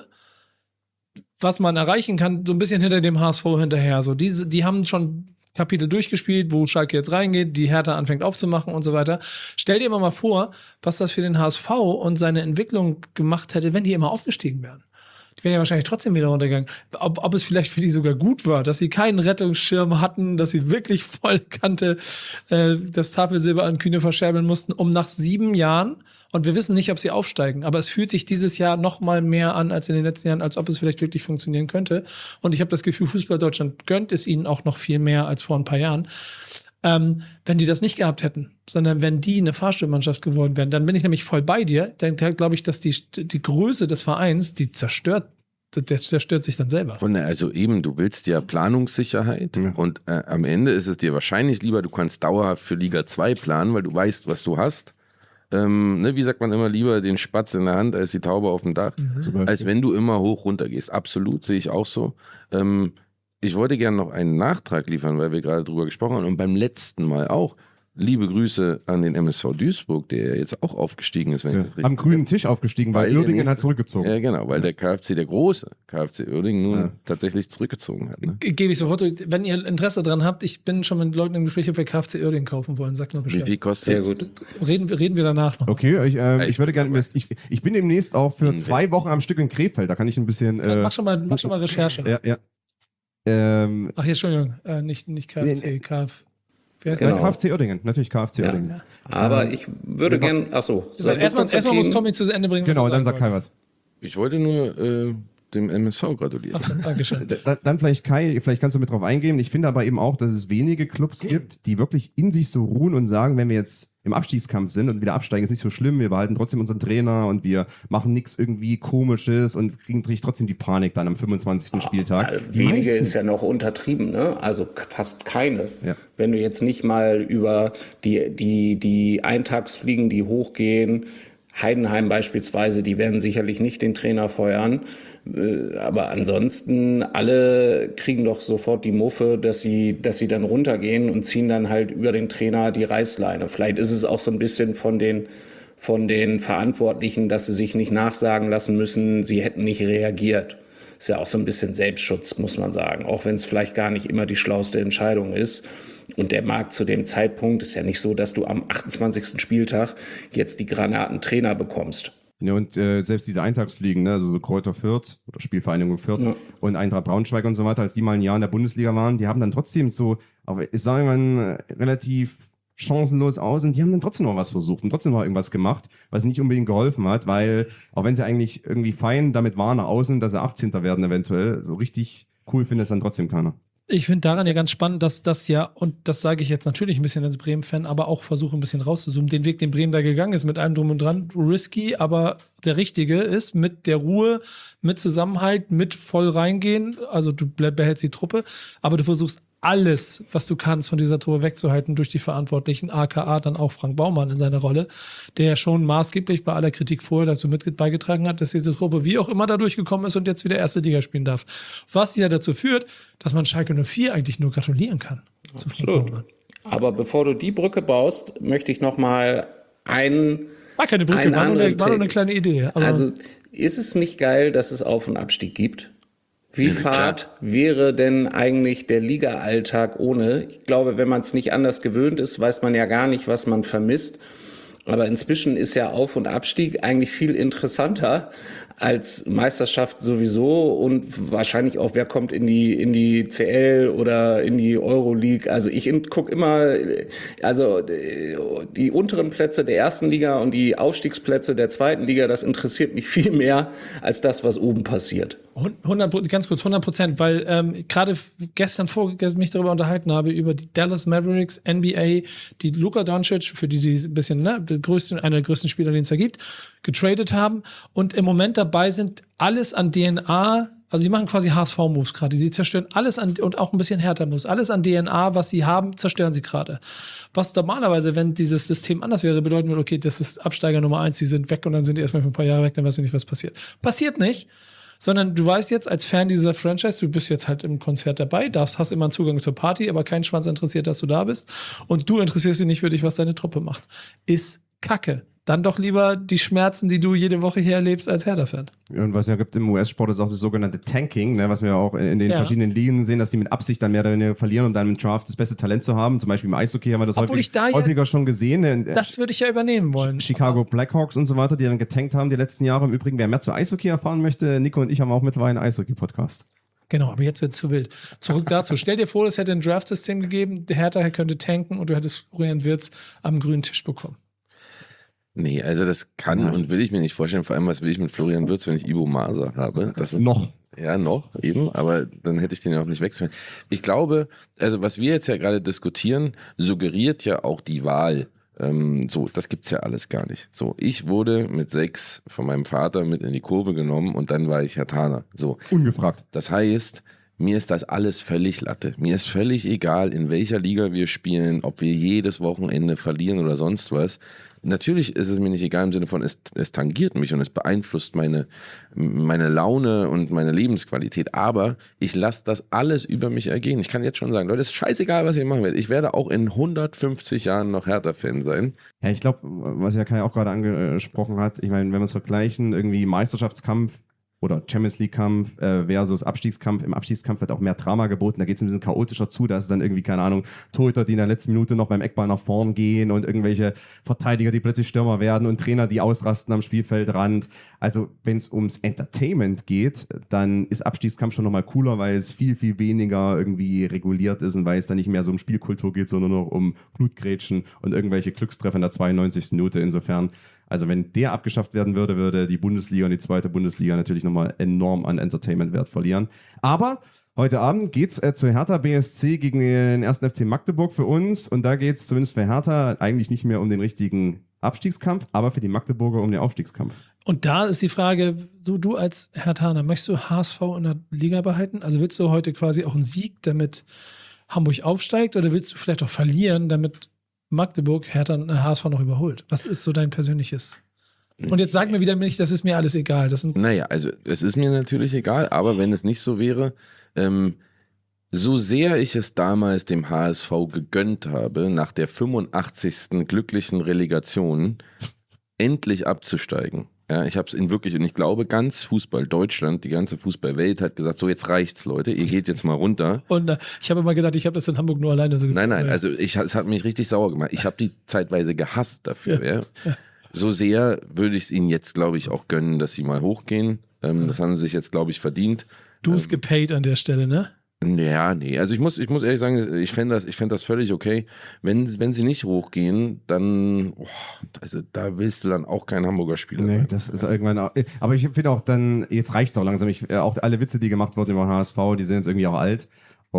was man erreichen kann, so ein bisschen hinter dem HSV hinterher. So die haben schon Kapitel durchgespielt, wo Schalke jetzt reingeht, die Hertha anfängt aufzumachen und so weiter. Stell dir mal vor, was das für den HSV und seine Entwicklung gemacht hätte, wenn die immer aufgestiegen wären. Die wären ja wahrscheinlich trotzdem wieder runtergegangen. Ob es vielleicht für die sogar gut war, dass sie keinen Rettungsschirm hatten, dass sie wirklich Vollkante das Tafelsilber an Kühne verscherbeln mussten, um nach 7 Jahren, und wir wissen nicht, ob sie aufsteigen, aber es fühlt sich dieses Jahr noch mal mehr an als in den letzten Jahren, als ob es vielleicht wirklich funktionieren könnte. Und ich habe das Gefühl, Fußball Deutschland gönnt es ihnen auch noch viel mehr als vor ein paar Jahren. Wenn die das nicht gehabt hätten, sondern wenn die eine Fahrstuhlmannschaft geworden wären, dann bin ich nämlich voll bei dir. Dann glaube ich, dass die Größe des Vereins, die zerstört sich dann selber. Also eben, du willst ja Planungssicherheit und am Ende ist es dir wahrscheinlich lieber, du kannst dauerhaft für Liga 2 planen, weil du weißt, was du hast. Wie sagt man immer, lieber den Spatz in der Hand als die Taube auf dem Dach, als wenn du immer hoch runter gehst. Absolut, sehe ich auch so. Ich wollte gerne noch einen Nachtrag liefern, weil wir gerade drüber gesprochen haben und beim letzten Mal auch. Liebe Grüße an den MSV Duisburg, der jetzt auch aufgestiegen ist. Wenn ich das am grünen Tisch aufgestiegen, weil Uerdingen hat zurückgezogen. Ja, genau, weil der große KfC Uerdingen nun tatsächlich zurückgezogen hat. Ne? Gebe ich sofort, wenn ihr Interesse daran habt, ich bin schon mit Leuten im Gespräch, ob wir KfC Uerdingen kaufen wollen. Sagt mal Bescheid. Wie viel kostet Sehr gut. Reden wir danach noch. Okay, ich würde gerne ich bin demnächst auch für 2 Wochen am Stück in Krefeld, da kann ich ein bisschen... Mach schon mal Recherche. Ja. Ach, hier, Entschuldigung, nicht KfC, Genau. KfC Uerdingen, natürlich KfC Uerdingen. Ja. Aber ich würde gerne, erstmal muss Tommy zu Ende bringen. Genau, dann sagt Kai was. Ich wollte nur dem MSV gratulieren. Ach, Dankeschön. Dann vielleicht Kai, vielleicht kannst du mit drauf eingehen. Ich finde aber eben auch, dass es wenige Clubs gibt, die wirklich in sich so ruhen und sagen, wenn wir jetzt im Abstiegskampf sind und wieder absteigen, ist nicht so schlimm, wir behalten trotzdem unseren Trainer und wir machen nichts irgendwie Komisches und kriegen trotzdem die Panik dann am 25. Spieltag. Also wenige ist ja noch untertrieben, ne? Also fast keine. Ja. Wenn du jetzt nicht mal über die Eintagsfliegen, die hochgehen, Heidenheim beispielsweise, die werden sicherlich nicht den Trainer feuern. Aber ansonsten, alle kriegen doch sofort die Muffe, dass sie dann runtergehen und ziehen dann halt über den Trainer die Reißleine. Vielleicht ist es auch so ein bisschen von den Verantwortlichen, dass sie sich nicht nachsagen lassen müssen, sie hätten nicht reagiert. Ist ja auch so ein bisschen Selbstschutz, muss man sagen. Auch wenn es vielleicht gar nicht immer die schlauste Entscheidung ist. Und der Markt zu dem Zeitpunkt ist ja nicht so, dass du am 28. Spieltag jetzt die Granatentrainer bekommst. Ja, und selbst diese Eintagsfliegen, ne, also so Kräuter Fürth oder Spielvereinigung Fürth und Eintracht Braunschweig und so weiter, als die mal ein Jahr in der Bundesliga waren, die haben dann trotzdem so, ich sage mal, relativ chancenlos aus und die haben dann trotzdem noch was versucht und trotzdem noch irgendwas gemacht, was nicht unbedingt geholfen hat, weil auch wenn sie eigentlich irgendwie fein damit waren nach außen, dass sie 18. werden eventuell, so richtig cool findet es dann trotzdem keiner. Ich finde daran ja ganz spannend, dass das ja, und das sage ich jetzt natürlich ein bisschen als Bremen-Fan, aber auch versuche ein bisschen rauszuzoomen, den Weg, den Bremen da gegangen ist, mit allem drum und dran, risky, aber der richtige ist, mit der Ruhe, mit Zusammenhalt, mit voll reingehen, also du behältst die Truppe, aber du versuchst alles, was du kannst, von dieser Truppe wegzuhalten durch die Verantwortlichen, aka dann auch Frank Baumann in seiner Rolle, der schon maßgeblich bei aller Kritik vorher dazu beigetragen hat, dass diese Truppe wie auch immer da durchgekommen ist und jetzt wieder erste Liga spielen darf. Was ja dazu führt, dass man Schalke 04 eigentlich nur gratulieren kann. Absolut. Aber bevor du die Brücke baust, möchte ich noch mal war keine Brücke, war nur eine kleine Idee. Also ist es nicht geil, dass es Auf- und Abstieg gibt? Wie fad wäre denn eigentlich der Liga-Alltag ohne? Ich glaube, wenn man es nicht anders gewöhnt ist, weiß man ja gar nicht, was man vermisst. Aber inzwischen ist ja Auf- und Abstieg eigentlich viel interessanter als Meisterschaft sowieso und wahrscheinlich auch, wer kommt in die CL oder in die Euroleague. Also ich gucke immer, also die unteren Plätze der ersten Liga und die Aufstiegsplätze der zweiten Liga, das interessiert mich viel mehr als das, was oben passiert. 100%, weil gerade gestern mich darüber unterhalten habe, über die Dallas Mavericks, NBA, die Luka Doncic, für die ein bisschen, einer der größten Spieler, den es da gibt, getradet haben und im Moment dabei sind, alles an DNA, also die machen quasi HSV-Moves gerade, die zerstören alles und auch ein bisschen Hertha-Moves, alles an DNA, was sie haben, zerstören sie gerade. Was normalerweise, wenn dieses System anders wäre, bedeuten würde, okay, das ist Absteiger Nummer 1, die sind weg und dann sind die erstmal für ein paar Jahre weg, dann weißt du nicht, was passiert. Passiert nicht. Sondern du weißt jetzt als Fan dieser Franchise, du bist jetzt halt im Konzert dabei, hast immer einen Zugang zur Party, aber kein Schwanz interessiert, dass du da bist. Und du interessierst dich nicht für dich, was deine Truppe macht. Ist Kacke. Dann doch lieber die Schmerzen, die du jede Woche hier erlebst als Hertha-Fan. Und was es ja gibt im US-Sport ist auch das sogenannte Tanking, ne, was wir auch in den verschiedenen Ligen sehen, dass die mit Absicht dann mehr oder weniger verlieren, um dann im Draft das beste Talent zu haben. Zum Beispiel im Eishockey haben wir das häufiger schon gesehen. Ne? Das würde ich ja übernehmen wollen. Chicago Blackhawks und so weiter, die dann getankt haben die letzten Jahre. Im Übrigen, wer mehr zu Eishockey erfahren möchte, Nico und ich haben auch mittlerweile einen Eishockey-Podcast. Genau, aber jetzt wird es zu wild. Zurück dazu. Stell dir vor, es hätte ein Draft-System gegeben, der Hertha könnte tanken und du hättest Florian Wirtz am grünen Tisch bekommen. Nee, also das kann und will ich mir nicht vorstellen. Vor allem, was will ich mit Florian Wirtz, wenn ich Ivo Maser habe? Das ist noch. Ja, noch eben, aber dann hätte ich den ja auch nicht wechseln. Ich glaube, also was wir jetzt ja gerade diskutieren, suggeriert ja auch die Wahl. So, das gibt's ja alles gar nicht. So, ich wurde mit 6 von meinem Vater mit in die Kurve genommen und dann war ich Herthaner. So. Ungefragt. Das heißt, mir ist das alles völlig Latte. Mir ist völlig egal, in welcher Liga wir spielen, ob wir jedes Wochenende verlieren oder sonst was. Natürlich ist es mir nicht egal im Sinne von, es tangiert mich und es beeinflusst meine Laune und meine Lebensqualität, aber ich lasse das alles über mich ergehen. Ich kann jetzt schon sagen, Leute, es ist scheißegal, was ihr machen werdet. Ich werde auch in 150 Jahren noch Hertha-Fan sein. Ja, ich glaube, was ja Kai auch gerade angesprochen hat, ich meine, wenn wir es vergleichen, irgendwie Meisterschaftskampf oder Champions League Kampf versus Abstiegskampf. Im Abstiegskampf wird auch mehr Drama geboten. Da geht es ein bisschen chaotischer zu. Da ist dann irgendwie, keine Ahnung, Torhüter, die in der letzten Minute noch beim Eckball nach vorn gehen und irgendwelche Verteidiger, die plötzlich Stürmer werden und Trainer, die ausrasten am Spielfeldrand. Also wenn es ums Entertainment geht, dann ist Abstiegskampf schon nochmal cooler, weil es viel, viel weniger irgendwie reguliert ist und weil es dann nicht mehr so um Spielkultur geht, sondern nur um Blutgrätschen und irgendwelche Glückstreffer in der 92. Minute. Insofern, also wenn der abgeschafft werden würde, würde die Bundesliga und die zweite Bundesliga natürlich nochmal enorm an Entertainment-Wert verlieren. Aber heute Abend geht's zu Hertha BSC gegen den 1. FC Magdeburg für uns. Und da geht's zumindest für Hertha eigentlich nicht mehr um den richtigen Abstiegskampf, aber für die Magdeburger um den Aufstiegskampf. Und da ist die Frage, du als Herthaner, möchtest du HSV in der Liga behalten? Also willst du heute quasi auch einen Sieg, damit Hamburg aufsteigt? Oder willst du vielleicht auch verlieren, damit Magdeburg Hertha HSV noch überholt? Was ist so dein persönliches? Und jetzt sag mir wieder nicht, das ist mir alles egal. Naja, also es ist mir natürlich egal, aber wenn es nicht so wäre, so sehr ich es damals dem HSV gegönnt habe, nach der 85. glücklichen Relegation endlich abzusteigen. Ja, ich habe es in wirklich, und ich glaube, ganz Fußball Deutschland, die ganze Fußballwelt hat gesagt, so jetzt reicht's, Leute, ihr geht jetzt mal runter. Und ich habe immer gedacht, ich habe das in Hamburg nur alleine so gefühlt. Nein, also es hat mich richtig sauer gemacht. Ich habe die zeitweise gehasst dafür. Ja. So sehr würde ich es ihnen jetzt, glaube ich, auch gönnen, dass sie mal hochgehen. Das haben sie sich jetzt, glaube ich, verdient. Du bist gepaid an der Stelle, ne? Ja, nee, also ich muss ehrlich sagen, ich fände das völlig okay. Wenn sie nicht hochgehen, dann, also da willst du dann auch kein Hamburger Spieler sein. Nee, das ist irgendwann auch, aber ich finde auch dann, jetzt reicht es auch langsam. Auch alle Witze, die gemacht wurden über HSV, die sind jetzt irgendwie auch alt.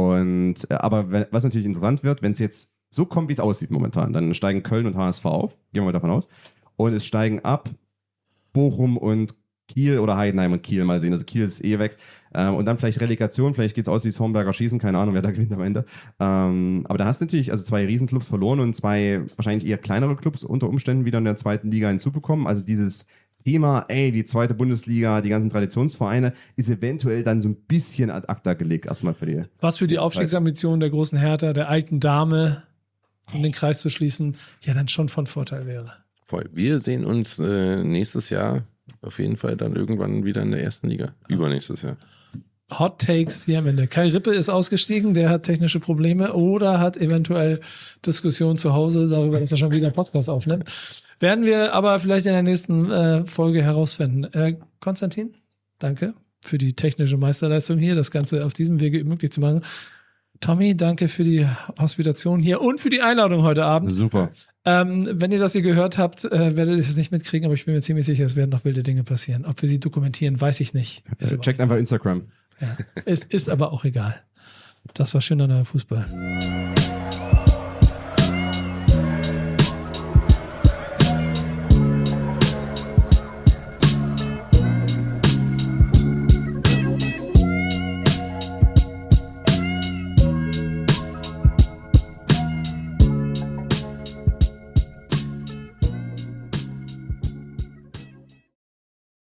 Aber was natürlich interessant wird, wenn es jetzt so kommt, wie es aussieht momentan, dann steigen Köln und HSV auf, gehen wir mal davon aus, und es steigen ab Bochum und Kiel oder Heidenheim und Kiel, mal sehen. Also Kiel ist eh weg. Und dann vielleicht Relegation, vielleicht geht es aus wie das Hornberger Schießen, keine Ahnung, wer da gewinnt am Ende. Aber da hast du natürlich also 2 Riesenclubs verloren und 2 wahrscheinlich eher kleinere Clubs unter Umständen wieder in der zweiten Liga hinzubekommen. Also dieses Thema, die zweite Bundesliga, die ganzen Traditionsvereine, ist eventuell dann so ein bisschen ad acta gelegt erstmal für die. Was für die Aufstiegsambitionen der großen Hertha, der alten Dame, um den Kreis zu schließen, ja dann schon von Vorteil wäre. Voll. Wir sehen uns nächstes Jahr auf jeden Fall dann irgendwann wieder in der ersten Liga. Übernächstes Jahr. Hot Takes hier am Ende. Kai Rippe ist ausgestiegen, der hat technische Probleme oder hat eventuell Diskussionen zu Hause darüber, dass er schon wieder einen Podcast aufnimmt. Werden wir aber vielleicht in der nächsten Folge herausfinden. Konstantin, danke für die technische Meisterleistung hier, das Ganze auf diesem Wege möglich zu machen. Tommy, danke für die Hospitation hier und für die Einladung heute Abend. Super. Wenn ihr das hier gehört habt, werdet ihr das nicht mitkriegen, aber ich bin mir ziemlich sicher, es werden noch wilde Dinge passieren. Ob wir sie dokumentieren, weiß ich nicht. Checkt einfach Instagram. Ja. Es ist aber auch egal. Das war schön an der Fußball.